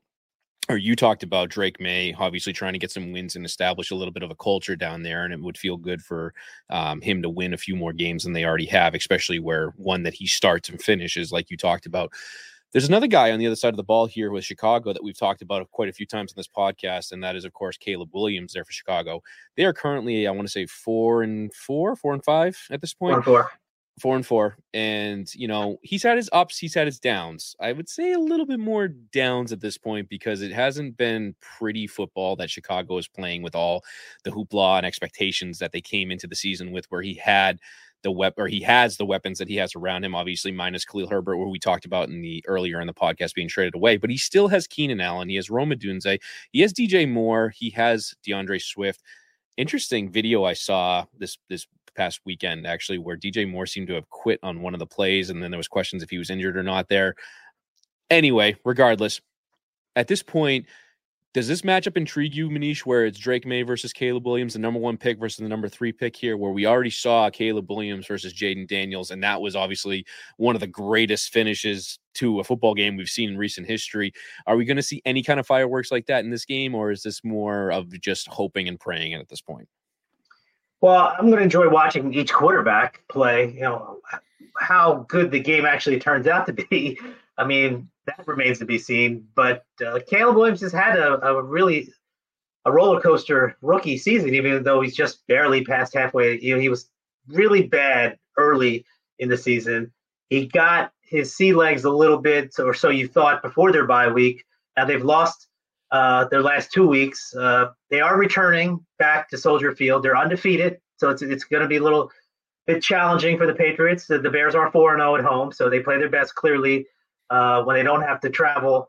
Speaker 1: Drake May, obviously trying to get some wins and establish a little bit of a culture down there. And it would feel good for him to win a few more games than they already have, especially where one that he starts and finishes, like you talked about. There's another guy on the other side of the ball here with Chicago that we've talked about quite a few times in this podcast, and that is, of course, Caleb Williams there for Chicago. They are currently, I want to say, 4-5 at this point.
Speaker 3: 4-4.
Speaker 1: 4-4, and he's had his ups, he's had his downs. I would say a little bit more downs at this point because it hasn't been pretty football that Chicago is playing with all the hoopla and expectations that they came into the season with, where he had he has the weapons that he has around him, obviously minus Khalil Herbert, where we talked about earlier in the podcast being traded away, but he still has Keenan Allen, he has Rome Odunze, he has DJ Moore, he has DeAndre Swift. Interesting video I saw this past weekend, actually, where DJ Moore seemed to have quit on one of the plays, and then there was questions if he was injured or not there. Anyway, regardless, at this point, does this matchup intrigue you, Manish, where it's Drake May versus Caleb Williams, the number 1 pick versus the number 3 pick here, where we already saw Caleb Williams versus Jaden Daniels, and that was obviously one of the greatest finishes to a football game we've seen in recent history. Are we going to see any kind of fireworks like that in this game, or is this more of just hoping and praying at this point?
Speaker 3: Well, I'm going to enjoy watching each quarterback play. How good the game actually turns out to be. I mean, that remains to be seen. But Caleb Williams has had a roller coaster rookie season, even though he's just barely past halfway. He was really bad early in the season. He got his sea legs a little bit, or so you thought, before their bye week. Now they've lost their last 2 weeks. They are returning back to Soldier Field. They're undefeated, so it's going to be a little bit challenging for the Patriots. The Bears are 4-0 at home, so they play their best clearly when they don't have to travel.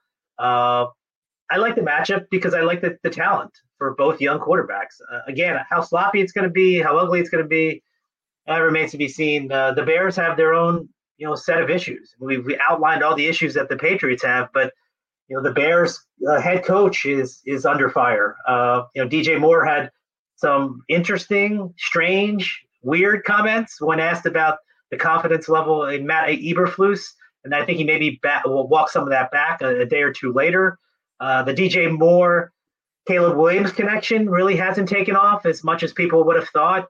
Speaker 3: I like the matchup because I like the talent for both young quarterbacks. Again, how sloppy it's going to be, how ugly it's going to be, remains to be seen. The Bears have their own set of issues. We outlined all the issues that the Patriots have, but the Bears head coach is under fire. DJ Moore had some interesting, strange, weird comments when asked about the confidence level in Matt Eberflus, and I think he maybe will walk some of that back a day or two later. The DJ Moore Caleb Williams connection really hasn't taken off as much as people would have thought.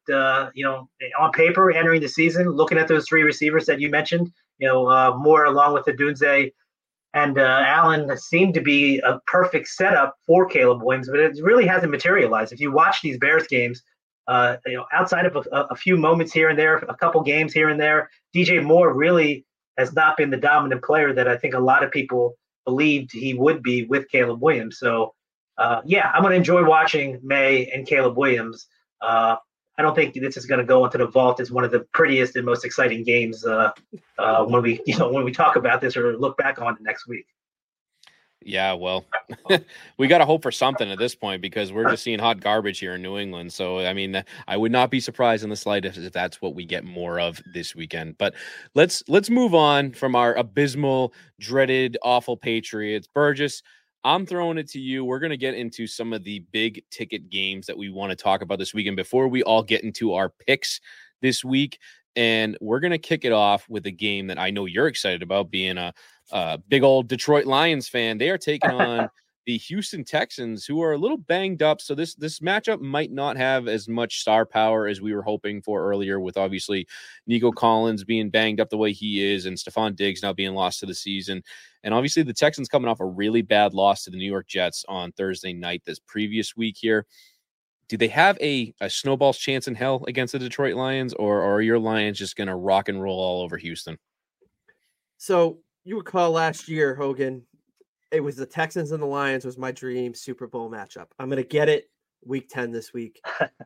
Speaker 3: On paper, entering the season, looking at those 3 receivers that you mentioned, Moore along with Odunze and Allen seemed to be a perfect setup for Caleb Williams, but it really hasn't materialized. If you watch these Bears games, outside of a few moments here and there, a couple games here and there, DJ Moore really has not been the dominant player that I think a lot of people believed he would be with Caleb Williams. So, I'm going to enjoy watching May and Caleb Williams. I don't think this is going to go into the vault as one of the prettiest and most exciting games when we talk about this or look back on it next week.
Speaker 1: Yeah, well, we got to hope for something at this point because we're just seeing hot garbage here in New England. So, I mean, I would not be surprised in the slightest if that's what we get more of this weekend. But let's move on from our abysmal, dreaded, awful Patriots. Burgess, I'm throwing it to you. We're going to get into some of the big ticket games that we want to talk about this weekend before we all get into our picks this week. And we're going to kick it off with a game that I know you're excited about, being a big old Detroit Lions fan. They are taking on the Houston Texans, who are a little banged up. So this matchup might not have as much star power as we were hoping for earlier, with obviously Nico Collins being banged up the way he is and Stephon Diggs now being lost to the season. And obviously the Texans coming off a really bad loss to the New York Jets on Thursday night this previous week here. Do they have a snowball's chance in hell against the Detroit Lions, or are your Lions just going to rock and roll all over Houston?
Speaker 2: So you recall last year, Hogan, it was the Texans and the Lions was my dream Super Bowl matchup. I'm going to get it week 10 this week.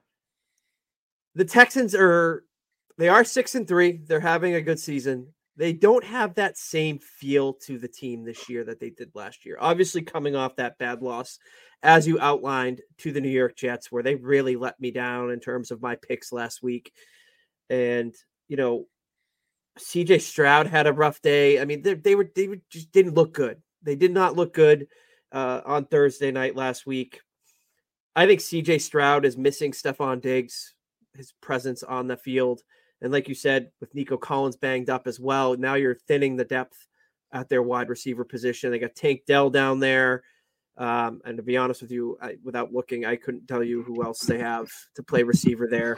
Speaker 2: The Texans are 6-3. They're having a good season. They don't have that same feel to the team this year that they did last year. Obviously coming off that bad loss, as you outlined, to the New York Jets, where they really let me down in terms of my picks last week. And, CJ Stroud had a rough day. I mean, they just didn't look good. They did not look good on Thursday night last week. I think CJ Stroud is missing Stephon Diggs, his presence on the field. And like you said, with Nico Collins banged up as well, now you're thinning the depth at their wide receiver position. They got Tank Dell down there. And to be honest with you, without looking, I couldn't tell you who else they have to play receiver there.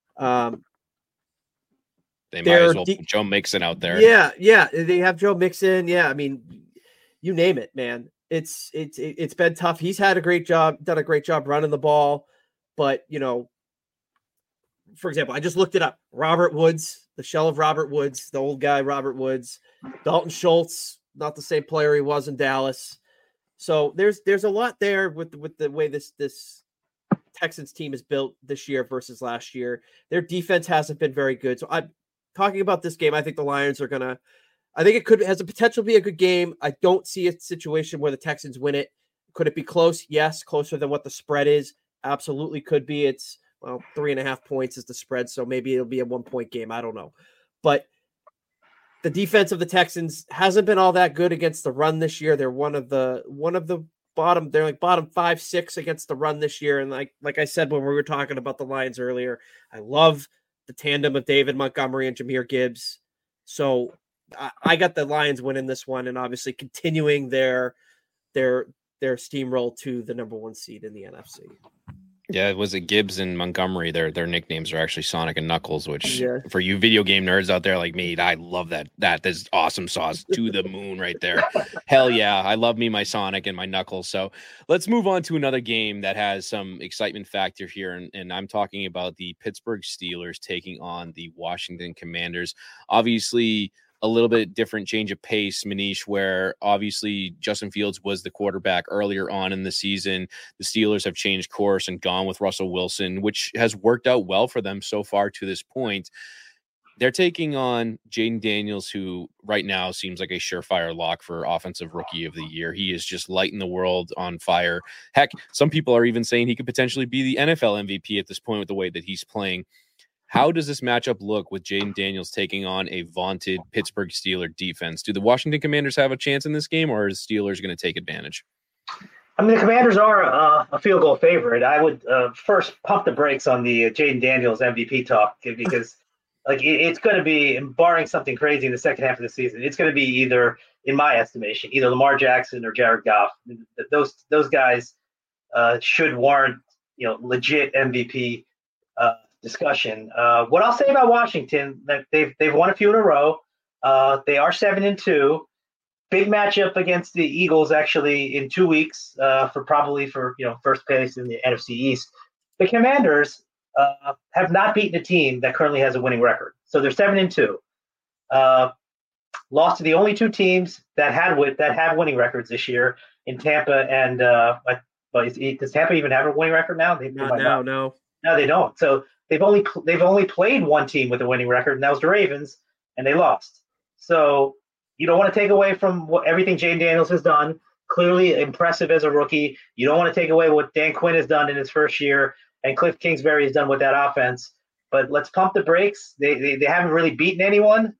Speaker 1: They might as well put Joe Mixon out there.
Speaker 2: Yeah. They have Joe Mixon. Yeah. I mean, you name it, man. It's been tough. He's had done a great job running the ball. But, for example, I just looked it up. Robert Woods the shell of Robert Woods, the old guy Robert Woods. Dalton Schultz, not the same player he was in Dallas. So there's a lot there with the way this Texans team is built this year versus last year. Their defense hasn't been very good. So I'm talking about this game. I think the Lions are gonna. I think it has a potential to be a good game. I don't see a situation where the Texans win it. Could it be close? Yes, closer than what the spread is. Absolutely could be. It's 3.5 points is the spread, so maybe it'll be a 1-point game. I don't know, but the defense of the Texans hasn't been all that good against the run this year. They're one of the bottom. They're like bottom 5-6 against the run this year. And like I said when we were talking about the Lions earlier, I love the tandem of David Montgomery and Jahmyr Gibbs. So I got the Lions winning this one, and obviously continuing their steamroll to the number 1 seed in the NFC.
Speaker 1: Yeah, was it Gibbs and Montgomery? Their nicknames are actually Sonic and Knuckles, which for you video game nerds out there like me, I love that. That's awesome sauce to the moon right there. Hell yeah, I love me my Sonic and my Knuckles. So let's move on to another game that has some excitement factor here, and I'm talking about the Pittsburgh Steelers taking on the Washington Commanders. Obviously, a little bit different change of pace, Manish, where obviously Justin Fields was the quarterback earlier on in the season. The Steelers have changed course and gone with Russell Wilson, which has worked out well for them so far to this point. They're taking on Jayden Daniels, who right now seems like a surefire lock for Offensive Rookie of the Year. He is just lighting the world on fire. Heck, some people are even saying he could potentially be the NFL MVP at this point with the way that he's playing. How does this matchup look with Jayden Daniels taking on a vaunted Pittsburgh Steelers defense? Do the Washington Commanders have a chance in this game, or is Steelers going to take advantage?
Speaker 3: I mean, the Commanders are a field goal favorite. I would first pump the brakes on the Jayden Daniels MVP talk because, it's going to be, barring something crazy in the second half of the season, it's going to be either, in my estimation, either Lamar Jackson or Jared Goff. Those guys should warrant, legit MVP discussion. What I'll say about Washington, that they've won a few in a row. They are 7-2. Big matchup against the Eagles actually in 2 weeks for first place in the NFC East. The Commanders have not beaten a team that currently has a winning record, so they're 7-2. Lost to the only 2 teams that have winning records this year in Tampa and does Tampa even have a winning record now?
Speaker 2: No,
Speaker 3: they don't. So they've only played one team with a winning record, and that was the Ravens, and they lost. So you don't want to take away from everything Jayden Daniels has done. Clearly impressive as a rookie. You don't want to take away what Dan Quinn has done in his first year, and Cliff Kingsbury has done with that offense. But let's pump the brakes. They haven't really beaten anyone.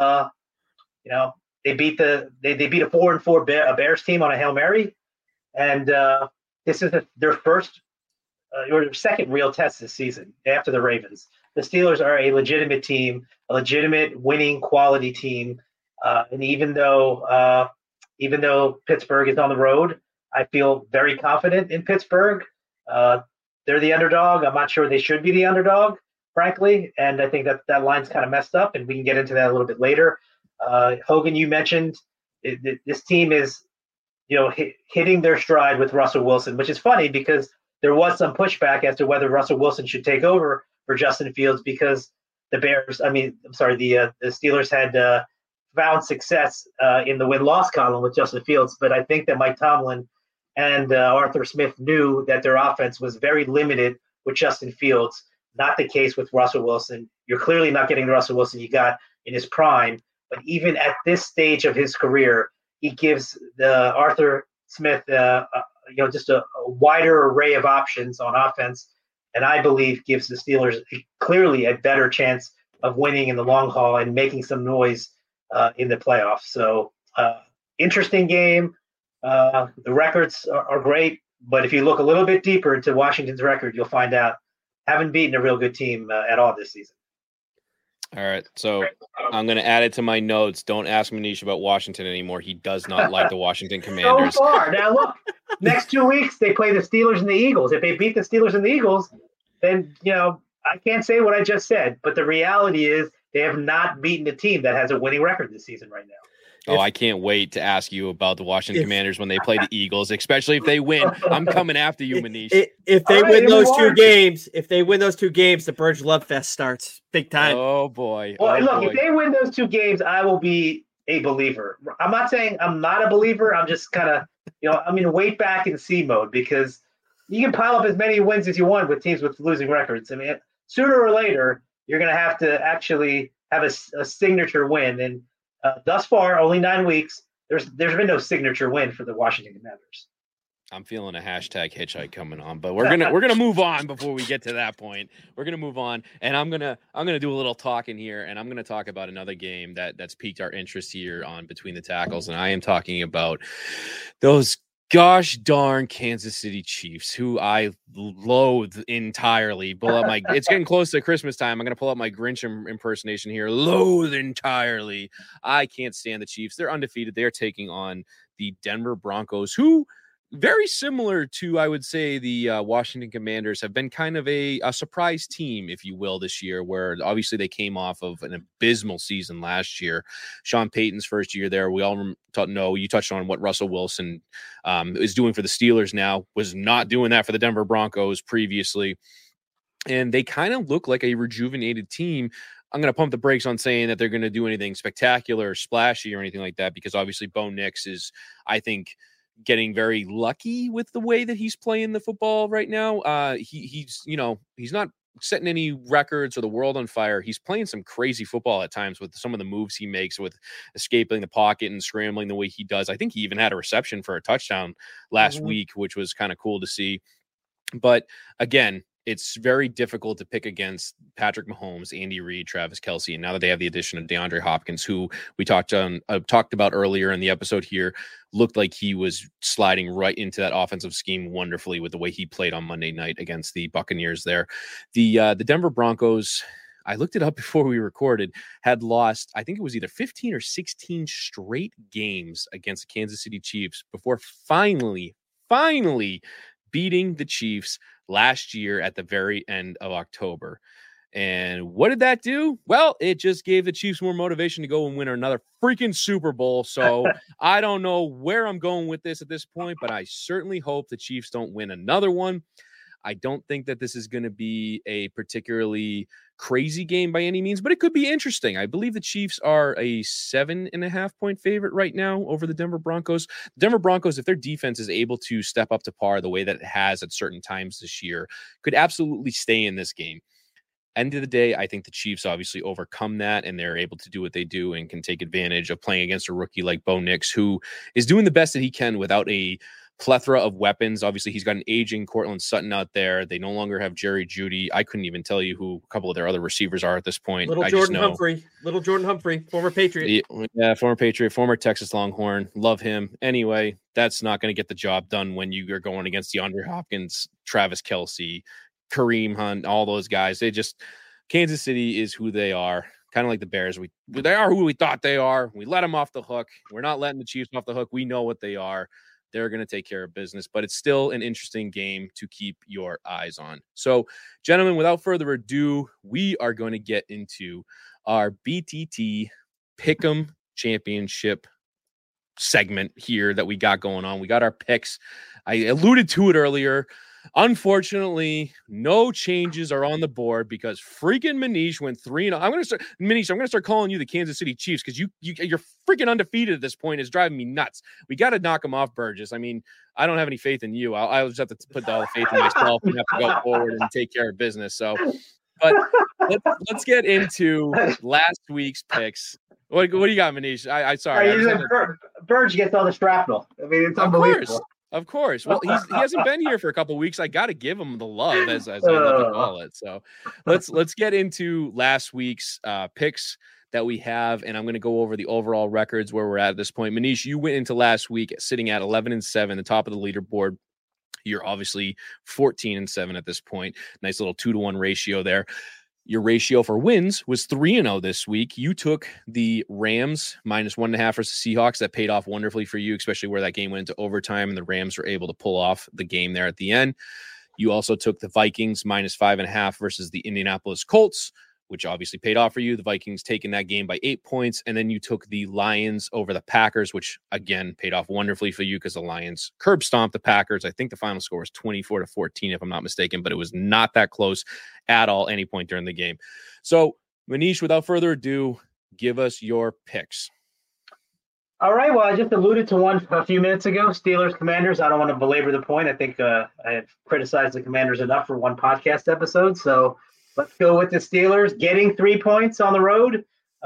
Speaker 3: They beat a 4-4 Bears team on a Hail Mary, and this is their first. Or second real test this season after the Ravens. The Steelers are a legitimate team, a legitimate winning quality team. And even though Pittsburgh is on the road, I feel very confident in Pittsburgh. They're the underdog. I'm not sure they should be the underdog, frankly. And I think that line's kind of messed up, and we can get into that a little bit later. Hogan, you mentioned this team is, hitting their stride with Russell Wilson, which is funny because there was some pushback as to whether Russell Wilson should take over for Justin Fields because the Steelers had found success in the win-loss column with Justin Fields. But I think that Mike Tomlin and Arthur Smith knew that their offense was very limited with Justin Fields. Not the case with Russell Wilson. You're clearly not getting the Russell Wilson you got in his prime. But even at this stage of his career, he gives Arthur Smith just a wider array of options on offense, and I believe gives the Steelers clearly a better chance of winning in the long haul and making some noise in the playoffs. So interesting game. The records are great, but if you look a little bit deeper into Washington's record, you'll find out haven't beaten a real good team at all this season.
Speaker 1: All right, so I'm going to add it to my notes. Don't ask Manish about Washington anymore. He does not like the Washington Commanders.
Speaker 3: So far. Now, look, next 2 weeks, they play the Steelers and the Eagles. If they beat the Steelers and the Eagles, then, I can't say what I just said. But the reality is they have not beaten a team that has a winning record this season right now.
Speaker 1: Oh, I can't wait to ask you about the Washington Commanders when they play the Eagles, especially if they win. I'm coming after you, Manish.
Speaker 2: If they win those two games, the Burge Love Fest starts big time.
Speaker 1: Oh boy.
Speaker 3: Well, look, if they win those two games, I will be a believer. I'm not saying I'm not a believer. I'm just kind of, I'm in wait back and see mode, because you can pile up as many wins as you want with teams with losing records. I mean, sooner or later, you're going to have to actually have a signature win. And thus far, only 9 weeks, there's been no signature win for the Washington Commanders.
Speaker 1: I'm feeling a hashtag hitchhike coming on, but we're gonna move on before we get to that point. We're gonna move on, and I'm gonna do a little talking here, and I'm gonna talk about another game that's piqued our interest here on Between the Tackles, and I am talking about those gosh darn Kansas City Chiefs, who I loathe entirely. It's getting close to Christmas time. I'm gonna pull up my Grinch impersonation here. Loathe entirely. I can't stand the Chiefs. They're undefeated. They're taking on the Denver Broncos, who, very similar to, I would say, the Washington Commanders, have been kind of a surprise team, if you will, this year, where obviously they came off of an abysmal season last year. Sean Payton's first year there, we all know, you touched on what Russell Wilson is doing for the Steelers now, was not doing that for the Denver Broncos previously. And they kind of look like a rejuvenated team. I'm going to pump the brakes on saying that they're going to do anything spectacular or splashy or anything like that, because obviously Bo Nix is, I think, getting very lucky with the way that he's playing the football right now. He's not setting any records or the world on fire. He's playing some crazy football at times with some of the moves he makes, with escaping the pocket and scrambling the way he does. I think he even had a reception for a touchdown last week, which was kind of cool to see. But again, it's very difficult to pick against Patrick Mahomes, Andy Reid, Travis Kelce, and now that they have the addition of DeAndre Hopkins, who we talked about earlier in the episode here, looked like he was sliding right into that offensive scheme wonderfully with the way he played on Monday night against the Buccaneers there. The Denver Broncos, I looked it up before we recorded, had lost, I think it was either 15 or 16 straight games against the Kansas City Chiefs before finally beating the Chiefs last year at the very end of October. And what did that do? Well, it just gave the Chiefs more motivation to go and win another freaking Super Bowl. So I don't know where I'm going with this at this point, but I certainly hope the Chiefs don't win another one. I don't think that this is going to be a particularly crazy game by any means, but it could be interesting. I believe the Chiefs are a 7.5-point favorite right now over the Denver Broncos. The Denver Broncos, if their defense is able to step up to par the way that it has at certain times this year, could absolutely stay in this game. End of the day, I think the Chiefs obviously overcome that, and they're able to do what they do and can take advantage of playing against a rookie like Bo Nix, who is doing the best that he can without a plethora of weapons. Obviously, he's got an aging Cortland Sutton out there. They no longer have Jerry Jeudy. I couldn't even tell you who a couple of their other receivers are at this point.
Speaker 2: Little Jordan Humphrey, former Patriot.
Speaker 1: Yeah, former Patriot, former Texas Longhorn. Love him. Anyway, that's not going to get the job done when you are going against DeAndre Hopkins, Travis Kelce, Kareem Hunt, all those guys. Kansas City is who they are. Kind of like the Bears. They are who we thought they are. We let them off the hook. We're not letting the Chiefs off the hook. We know what they are. They're going to take care of business, but it's still an interesting game to keep your eyes on. So, gentlemen, without further ado, we are going to get into our BTT Pick'em Championship segment here that we got going on. We got our picks. I alluded to it earlier. Unfortunately, no changes are on the board because freaking Manish went 3-0. I'm going to start calling you the Kansas City Chiefs because you're freaking undefeated at this point. It's driving me nuts. We got to knock them off, Burgess. I mean, I don't have any faith in you. I'll just have to put all the faith in myself and have to go forward and take care of business. So, but let's get into last week's picks. What do you got, Manish? I'm sorry.
Speaker 3: Burge gets all the shrapnel. I mean, it's unbelievable.
Speaker 1: Of course. Well, he hasn't been here for a couple of weeks. I got to give him the love, as I love to call it. So let's get into last week's picks that we have, and I'm going to go over the overall records where we're at this point. Manish, you went into last week sitting at 11-7, the top of the leaderboard. You're obviously 14-7 at this point. Nice little 2-to-1 ratio there. Your ratio for wins was 3-0 this week. You took the Rams -1.5 versus Seahawks. That paid off wonderfully for you, especially where that game went into overtime and the Rams were able to pull off the game there at the end. You also took the Vikings -5.5 versus the Indianapolis Colts. which obviously paid off for you. The Vikings taking that game by 8 points. And then you took the Lions over the Packers, which again paid off wonderfully for you because the Lions curb stomped the Packers. I think the final score was 24-14, if I'm not mistaken, but it was not that close at all any point during the game. So, Manish, without further ado, give us your picks.
Speaker 3: All right. Well, I just alluded to one a few minutes ago, Steelers Commanders. I don't want to belabor the point. I think I have criticized the Commanders enough for one podcast episode. So let's go with the Steelers getting 3 points on the road.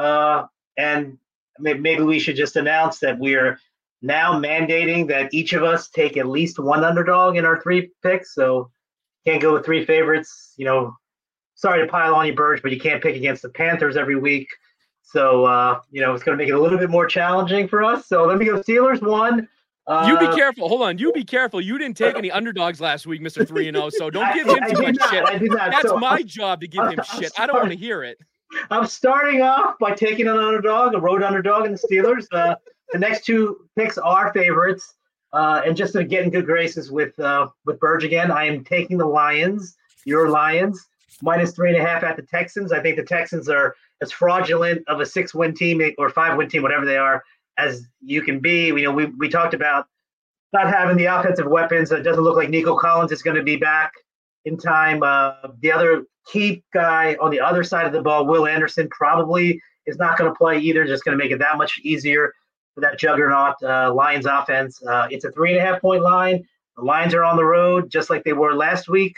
Speaker 3: And maybe we should just announce that we're now mandating that each of us take at least one underdog in our 3 picks. So can't go with 3 favorites. Sorry to pile on you, Burge, but you can't pick against the Panthers every week. So, it's going to make it a little bit more challenging for us. So let me go Steelers 1.
Speaker 1: You be careful. Hold on. You be careful. You didn't take any underdogs last week, Mr. 3-0. So don't give him too much shit.
Speaker 3: I did not.
Speaker 1: That's my job to give him shit. I don't want to hear it.
Speaker 3: I'm starting off by taking an underdog, a road underdog in the Steelers. The next 2 picks are favorites. And just to get in good graces with Burge again, I am taking the Lions, your Lions, minus 3.5 at the Texans. I think the Texans are as fraudulent of a 6-win team or 5-win team, whatever they are, as you can be. We talked about not having the offensive weapons. It doesn't look like Nico Collins is going to be back in time. The other key guy on the other side of the ball, Will Anderson, probably is not going to play either. Just going to make it that much easier for that juggernaut Lions offense. It's a 3.5-point line. The Lions are on the road just like they were last week.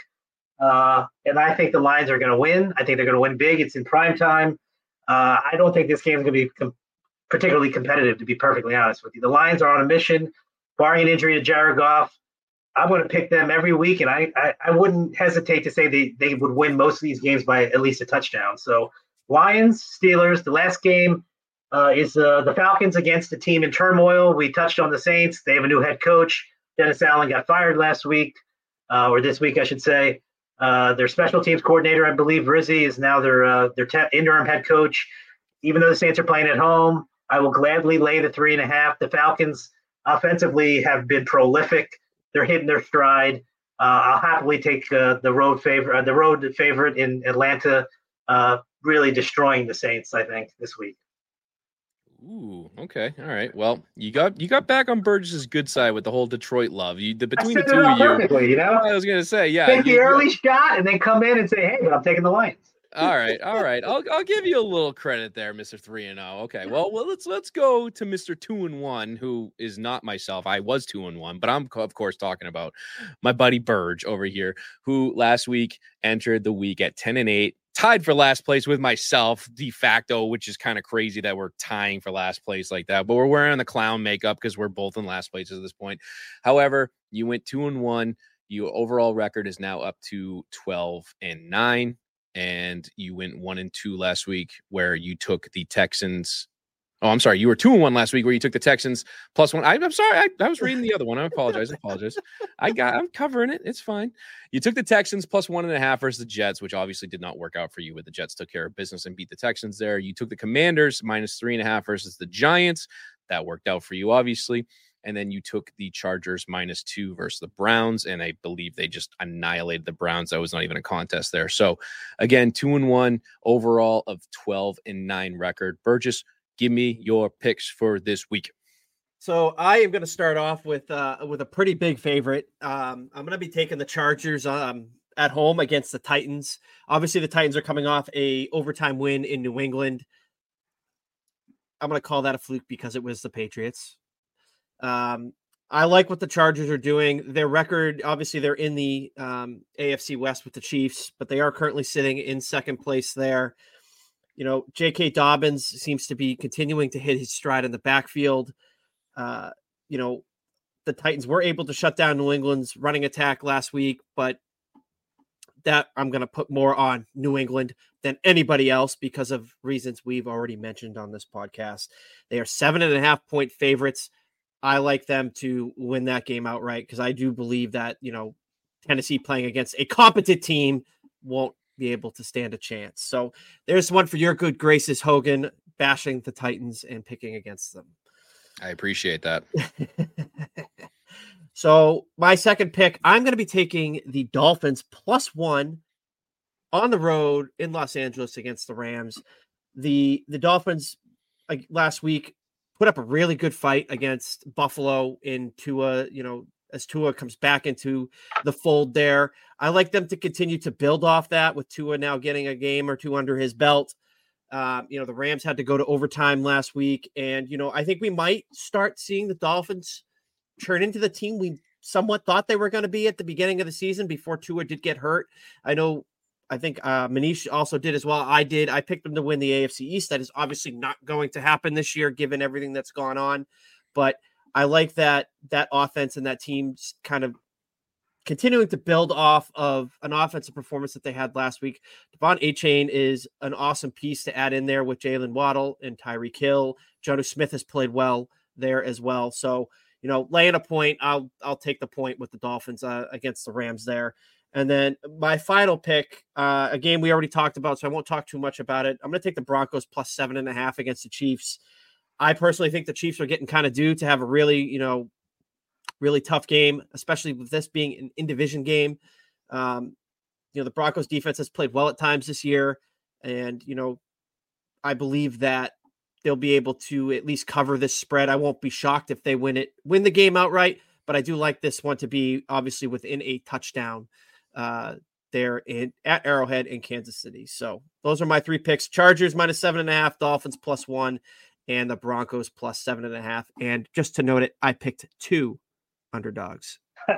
Speaker 3: And I think the Lions are going to win. I think they're going to win big. It's in prime time. I don't think this game is going to be particularly competitive, to be perfectly honest with you. The Lions are on a mission, barring an injury to Jared Goff. I'm going to pick them every week, and I wouldn't hesitate to say they would win most of these games by at least a touchdown. So Lions, Steelers, the last game is the Falcons against a team in turmoil. We touched on the Saints. They have a new head coach. Dennis Allen got fired last week, or this week, I should say. Their special teams coordinator, I believe, Rizzi, is now their interim head coach. Even though the Saints are playing at home, I will gladly lay the 3.5. The Falcons offensively have been prolific. They're hitting their stride. I'll happily take the road favorite in Atlanta, really destroying the Saints, I think, this week.
Speaker 1: Ooh, okay, all right. Well, you got back on Burgess's good side with the whole Detroit love. Between the two of you,
Speaker 3: perfectly,
Speaker 1: I was gonna say, yeah,
Speaker 3: take the early shot and then come in and say, hey, but I'm taking the Lions.
Speaker 1: All right. I'll give you a little credit there, Mr. 3-0. Okay, well, let's go to Mr. 2-1, who is not myself. I was 2-1, but I'm of course talking about my buddy Burge over here, who last week entered the week at 10-8. Tied for last place with myself de facto, which is kind of crazy that we're tying for last place like that. But we're wearing the clown makeup because we're both in last place at this point. However, you went 2-1. Your overall record is now up to 12-9, and you went 1-2 last week, where you took the Texans. Oh, I'm sorry. You were 2-1 last week, where you took the Texans +1. I'm sorry. I was reading the other one. I apologize. I'm covering it. It's fine. You took the Texans +1.5 versus the Jets, which obviously did not work out for you, but the Jets took care of business and beat the Texans there. You took the Commanders -3.5 versus the Giants. That worked out for you, obviously. And then you took the Chargers -2 versus the Browns, and I believe they just annihilated the Browns. That was not even a contest there. So again, 2-1 overall of 12-9 record. Burgess, give me your picks for this week.
Speaker 2: So I am going to start off with a pretty big favorite. I'm going to be taking the Chargers at home against the Titans. Obviously, the Titans are coming off a overtime win in New England. I'm going to call that a fluke because it was the Patriots. I like what the Chargers are doing. Their record, obviously, they're in the AFC West with the Chiefs, but they are currently sitting in second place there. J.K. Dobbins seems to be continuing to hit his stride in the backfield. The Titans were able to shut down New England's running attack last week, but that I'm going to put more on New England than anybody else because of reasons we've already mentioned on this podcast. They are 7.5-point favorites. I like them to win that game outright because I do believe that, Tennessee playing against a competent team won't be able to stand a chance. So there's one for your good graces, Hogan, bashing the Titans and picking against them.
Speaker 1: I appreciate that.
Speaker 2: So my second pick, I'm going to be taking the Dolphins +1 on the road in Los Angeles against the Rams. The Dolphins last week put up a really good fight against Buffalo in Tua, as Tua comes back into the fold there. I like them to continue to build off that with Tua now getting a game or two under his belt. The Rams had to go to overtime last week. And, I think we might start seeing the Dolphins turn into the team we somewhat thought they were going to be at the beginning of the season before Tua did get hurt. I think Manish also did as well. I did. I picked them to win the AFC East. That is obviously not going to happen this year, given everything that's gone on. But I like that offense and that team's kind of continuing to build off of an offensive performance that they had last week. Devon Achane is an awesome piece to add in there with Jalen Waddle and Tyreek Hill. Jonnu Smith has played well there as well. So, laying a point, I'll take the point with the Dolphins against the Rams there. And then my final pick, a game we already talked about, so I won't talk too much about it. I'm going to take the Broncos plus 7.5 against the Chiefs. I personally think the Chiefs are getting kind of due to have a really, really tough game, especially with this being an in-division game. The Broncos defense has played well at times this year. And, I believe that they'll be able to at least cover this spread. I won't be shocked if they win the game outright, but I do like this one to be obviously within a touchdown there at Arrowhead in Kansas City. So those are my three picks: Chargers minus 7.5, Dolphins plus 1, and the Broncos plus 7.5. And just to note it, I picked 2 underdogs.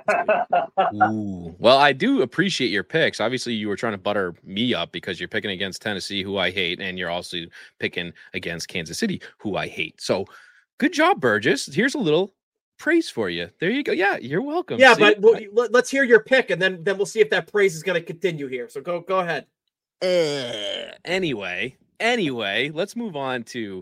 Speaker 1: Ooh. Well, I do appreciate your picks. Obviously, you were trying to butter me up because you're picking against Tennessee, who I hate, and you're also picking against Kansas City, who I hate. So good job, Burgess. Here's a little praise for you. There you go. Yeah, you're welcome.
Speaker 2: Yeah, but let's hear your pick, and then we'll see if that praise is going to continue here. So go ahead.
Speaker 1: Anyway, let's move on to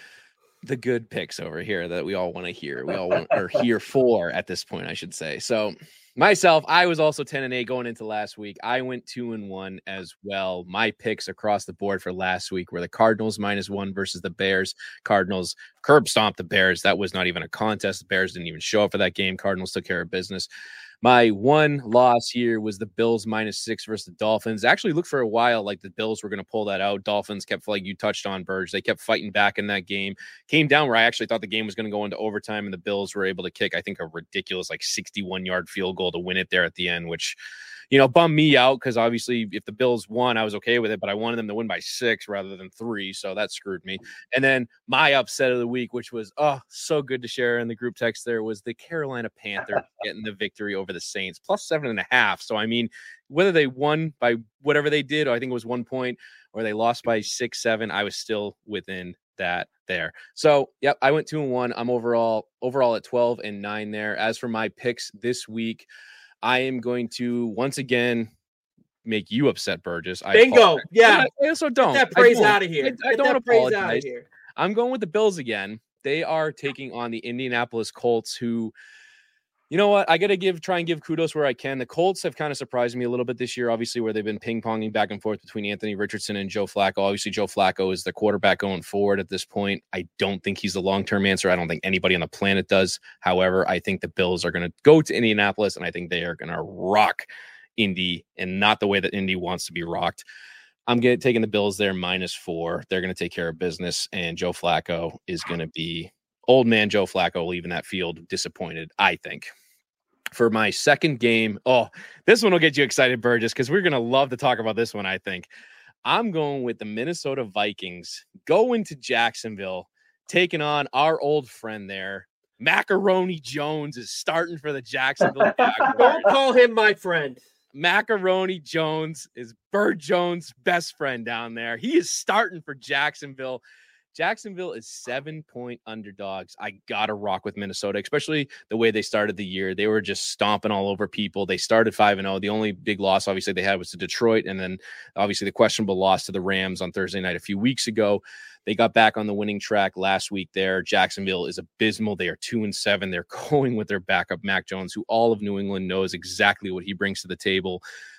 Speaker 1: the good picks over here that we all want to hear. We all are here for at this point, I should say. So myself, I was also 10-8 going into last week. I went 2-1 as well. My picks across the board for last week were the Cardinals -1 versus the Bears. Cardinals curb stomped the Bears. That was not even a contest. The Bears didn't even show up for that game. Cardinals took care of business. My one loss here was the Bills -6 versus the Dolphins. Actually looked for a while like the Bills were going to pull that out. Dolphins kept, like you touched on, Burge, they kept fighting back in that game. Came down where I actually thought the game was going to go into overtime, and the Bills were able to kick, I think, a ridiculous 61-yard field goal to win it there at the end, which, bummed me out because obviously if the Bills won, I was okay with it, but I wanted them to win by 6 rather than 3, so that screwed me. And then my upset of the week, which was so good to share in the group text there, was the Carolina Panthers getting the victory over the Saints plus 7.5. So I mean, whether they won by whatever they did, I think it was 1 point, or they lost by 6, 7, I was still within that there. So yep, I went 2-1. I'm overall at 12-9 there. As for my picks this week, I am going to once again make you upset, Burgess.
Speaker 2: Bingo. Yeah.
Speaker 1: I also don't.
Speaker 2: Get that praise out of here.
Speaker 1: I don't apologize. I'm going with the Bills again. They are taking on the Indianapolis Colts, who, you know what? I got to try and give kudos where I can. The Colts have kind of surprised me a little bit this year, obviously, where they've been ping-ponging back and forth between Anthony Richardson and Joe Flacco. Obviously, Joe Flacco is the quarterback going forward at this point. I don't think he's the long-term answer. I don't think anybody on the planet does. However, I think the Bills are going to go to Indianapolis, and I think they are going to rock Indy, and not the way that Indy wants to be rocked. I'm taking the Bills there -4. They're going to take care of business, and Joe Flacco is going to be old man Joe Flacco leaving that field disappointed, I think. For my second game, this one will get you excited, Burgess, because we're going to love to talk about this one, I think. I'm going with the Minnesota Vikings, going to Jacksonville, taking on our old friend there. Macaroni Jones is starting for the Jacksonville Jaguars.
Speaker 2: Don't call him my friend.
Speaker 1: Macaroni Jones is Bird Jones' best friend down there. He is starting for Jacksonville. Jacksonville is 7-point underdogs. I got to rock with Minnesota, especially the way they started the year. They were just stomping all over people. They started 5-0. The only big loss, obviously, they had was to Detroit. And then, obviously, the questionable loss to the Rams on Thursday night a few weeks ago. They got back on the winning track last week there. Jacksonville is abysmal. They are 2-7. They're going with their backup, Mac Jones, who all of New England knows exactly what he brings to the table.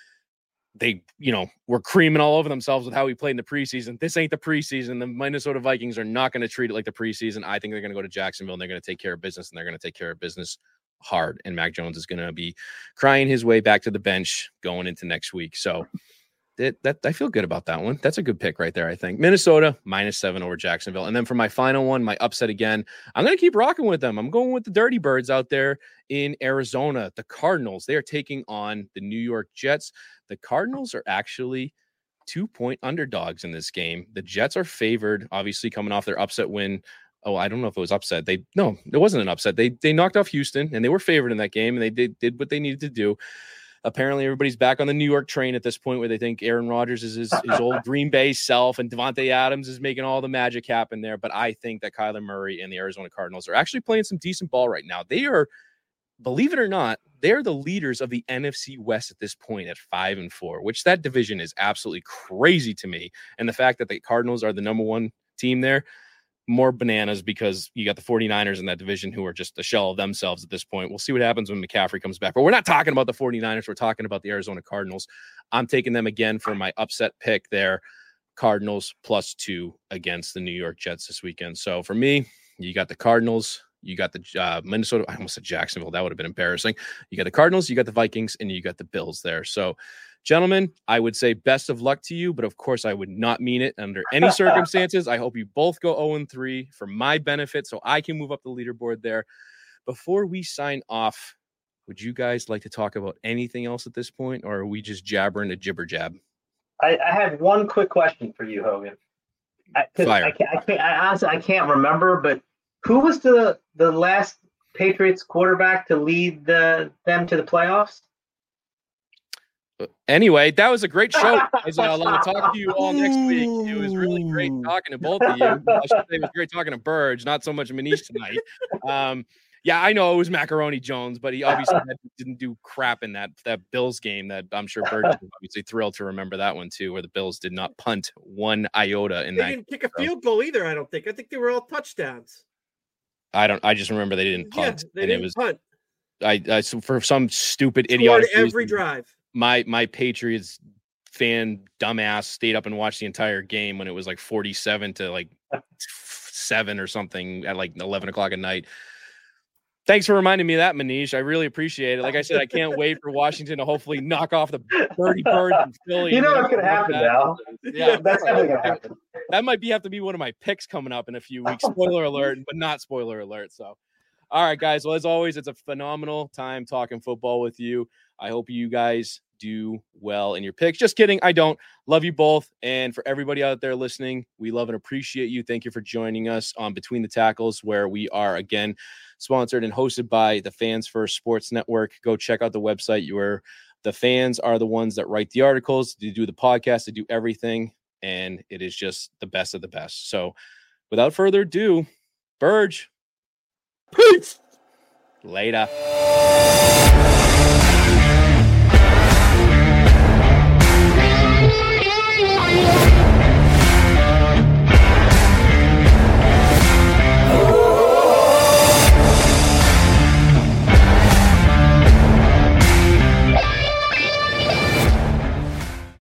Speaker 1: They, were creaming all over themselves with how he played in the preseason. This ain't the preseason. The Minnesota Vikings are not going to treat it like the preseason. I think they're going to go to Jacksonville and they're going to take care of business, and they're going to take care of business hard. And Mac Jones is going to be crying his way back to the bench going into next week. So I feel good about that one. That's a good pick right there, I think. Minnesota -7 over Jacksonville. And then for my final one, my upset again, I'm going to keep rocking with them. I'm going with the Dirty Birds out there in Arizona, the Cardinals. They are taking on the New York Jets. The Cardinals are actually 2-point underdogs in this game. The Jets are favored, obviously coming off their upset win. Oh, I don't know if it was upset. No, it wasn't an upset. They knocked off Houston, and they were favored in that game, and they did what they needed to do. Apparently, everybody's back on the New York train at this point, where they think Aaron Rodgers is his old Green Bay self, and Devontae Adams is making all the magic happen there. But I think that Kyler Murray and the Arizona Cardinals are actually playing some decent ball right now. They are, believe it or not, they're the leaders of the NFC West at this point at 5-4, which that division is absolutely crazy to me. And the fact that the Cardinals are the number one team there, more bananas, because you got the 49ers in that division who are just a shell of themselves at this point. We'll see what happens when McCaffrey comes back. But we're not talking about the 49ers. We're talking about the Arizona Cardinals. I'm taking them again for my upset pick there. Cardinals +2 against the New York Jets this weekend. So for me, you got the Cardinals. You got the Minnesota. I almost said Jacksonville. That would have been embarrassing. You got the Cardinals, you got the Vikings, and you got the Bills there. So, gentlemen, I would say best of luck to you, but of course I would not mean it under any circumstances. I hope you both go 0-3 for my benefit so I can move up the leaderboard there. Before we sign off, would you guys like to talk about anything else at this point, or are we just jabbering a jibber jab?
Speaker 3: I have one quick question for you, Hogan.
Speaker 1: Fire.
Speaker 3: I honestly can't remember, but who was the last Patriots quarterback to lead them to the playoffs?
Speaker 1: Anyway, that was a great show. I'll talk to you all next week. It was really great talking to both of you. I should say it was great talking to Burge, not so much Manish tonight. Yeah, I know it was Macaroni Jones, but he obviously didn't do crap in that Bills game that I'm sure Burge was obviously thrilled to remember that one too, where the Bills did not punt one iota in that.
Speaker 2: They didn't kick a field goal either, I don't think. I think they were all touchdowns.
Speaker 1: I just remember they didn't punt.
Speaker 2: Yeah, they didn't punt.
Speaker 1: I for some stupid
Speaker 2: idiotic
Speaker 1: reason,
Speaker 2: every drive.
Speaker 1: My Patriots fan dumbass stayed up and watched the entire game when it was like 47 to like 7 or something at like 11 o'clock at night. Thanks for reminding me of that, Manish. I really appreciate it. Like I said, I can't wait for Washington to hopefully knock off the Dirty Birds in Philly.
Speaker 3: You know what's going to happen now.
Speaker 1: Yeah,
Speaker 3: that's definitely going to happen.
Speaker 1: That might have to be one of my picks coming up in a few weeks. Spoiler alert, but not spoiler alert. So, all right, guys. Well, as always, it's a phenomenal time talking football with you. I hope you guys do well in your picks. Just kidding. I don't. Love you both. And for everybody out there listening, we love and appreciate you. Thank you for joining us on Between the Tackles, where we are, again, sponsored and hosted by the Fans First Sports Network. Go check out the website where the fans are the ones that write the articles, they do the podcast, they do everything. And it is just the best of the best. So without further ado, Burge.
Speaker 2: Peace.
Speaker 1: Later.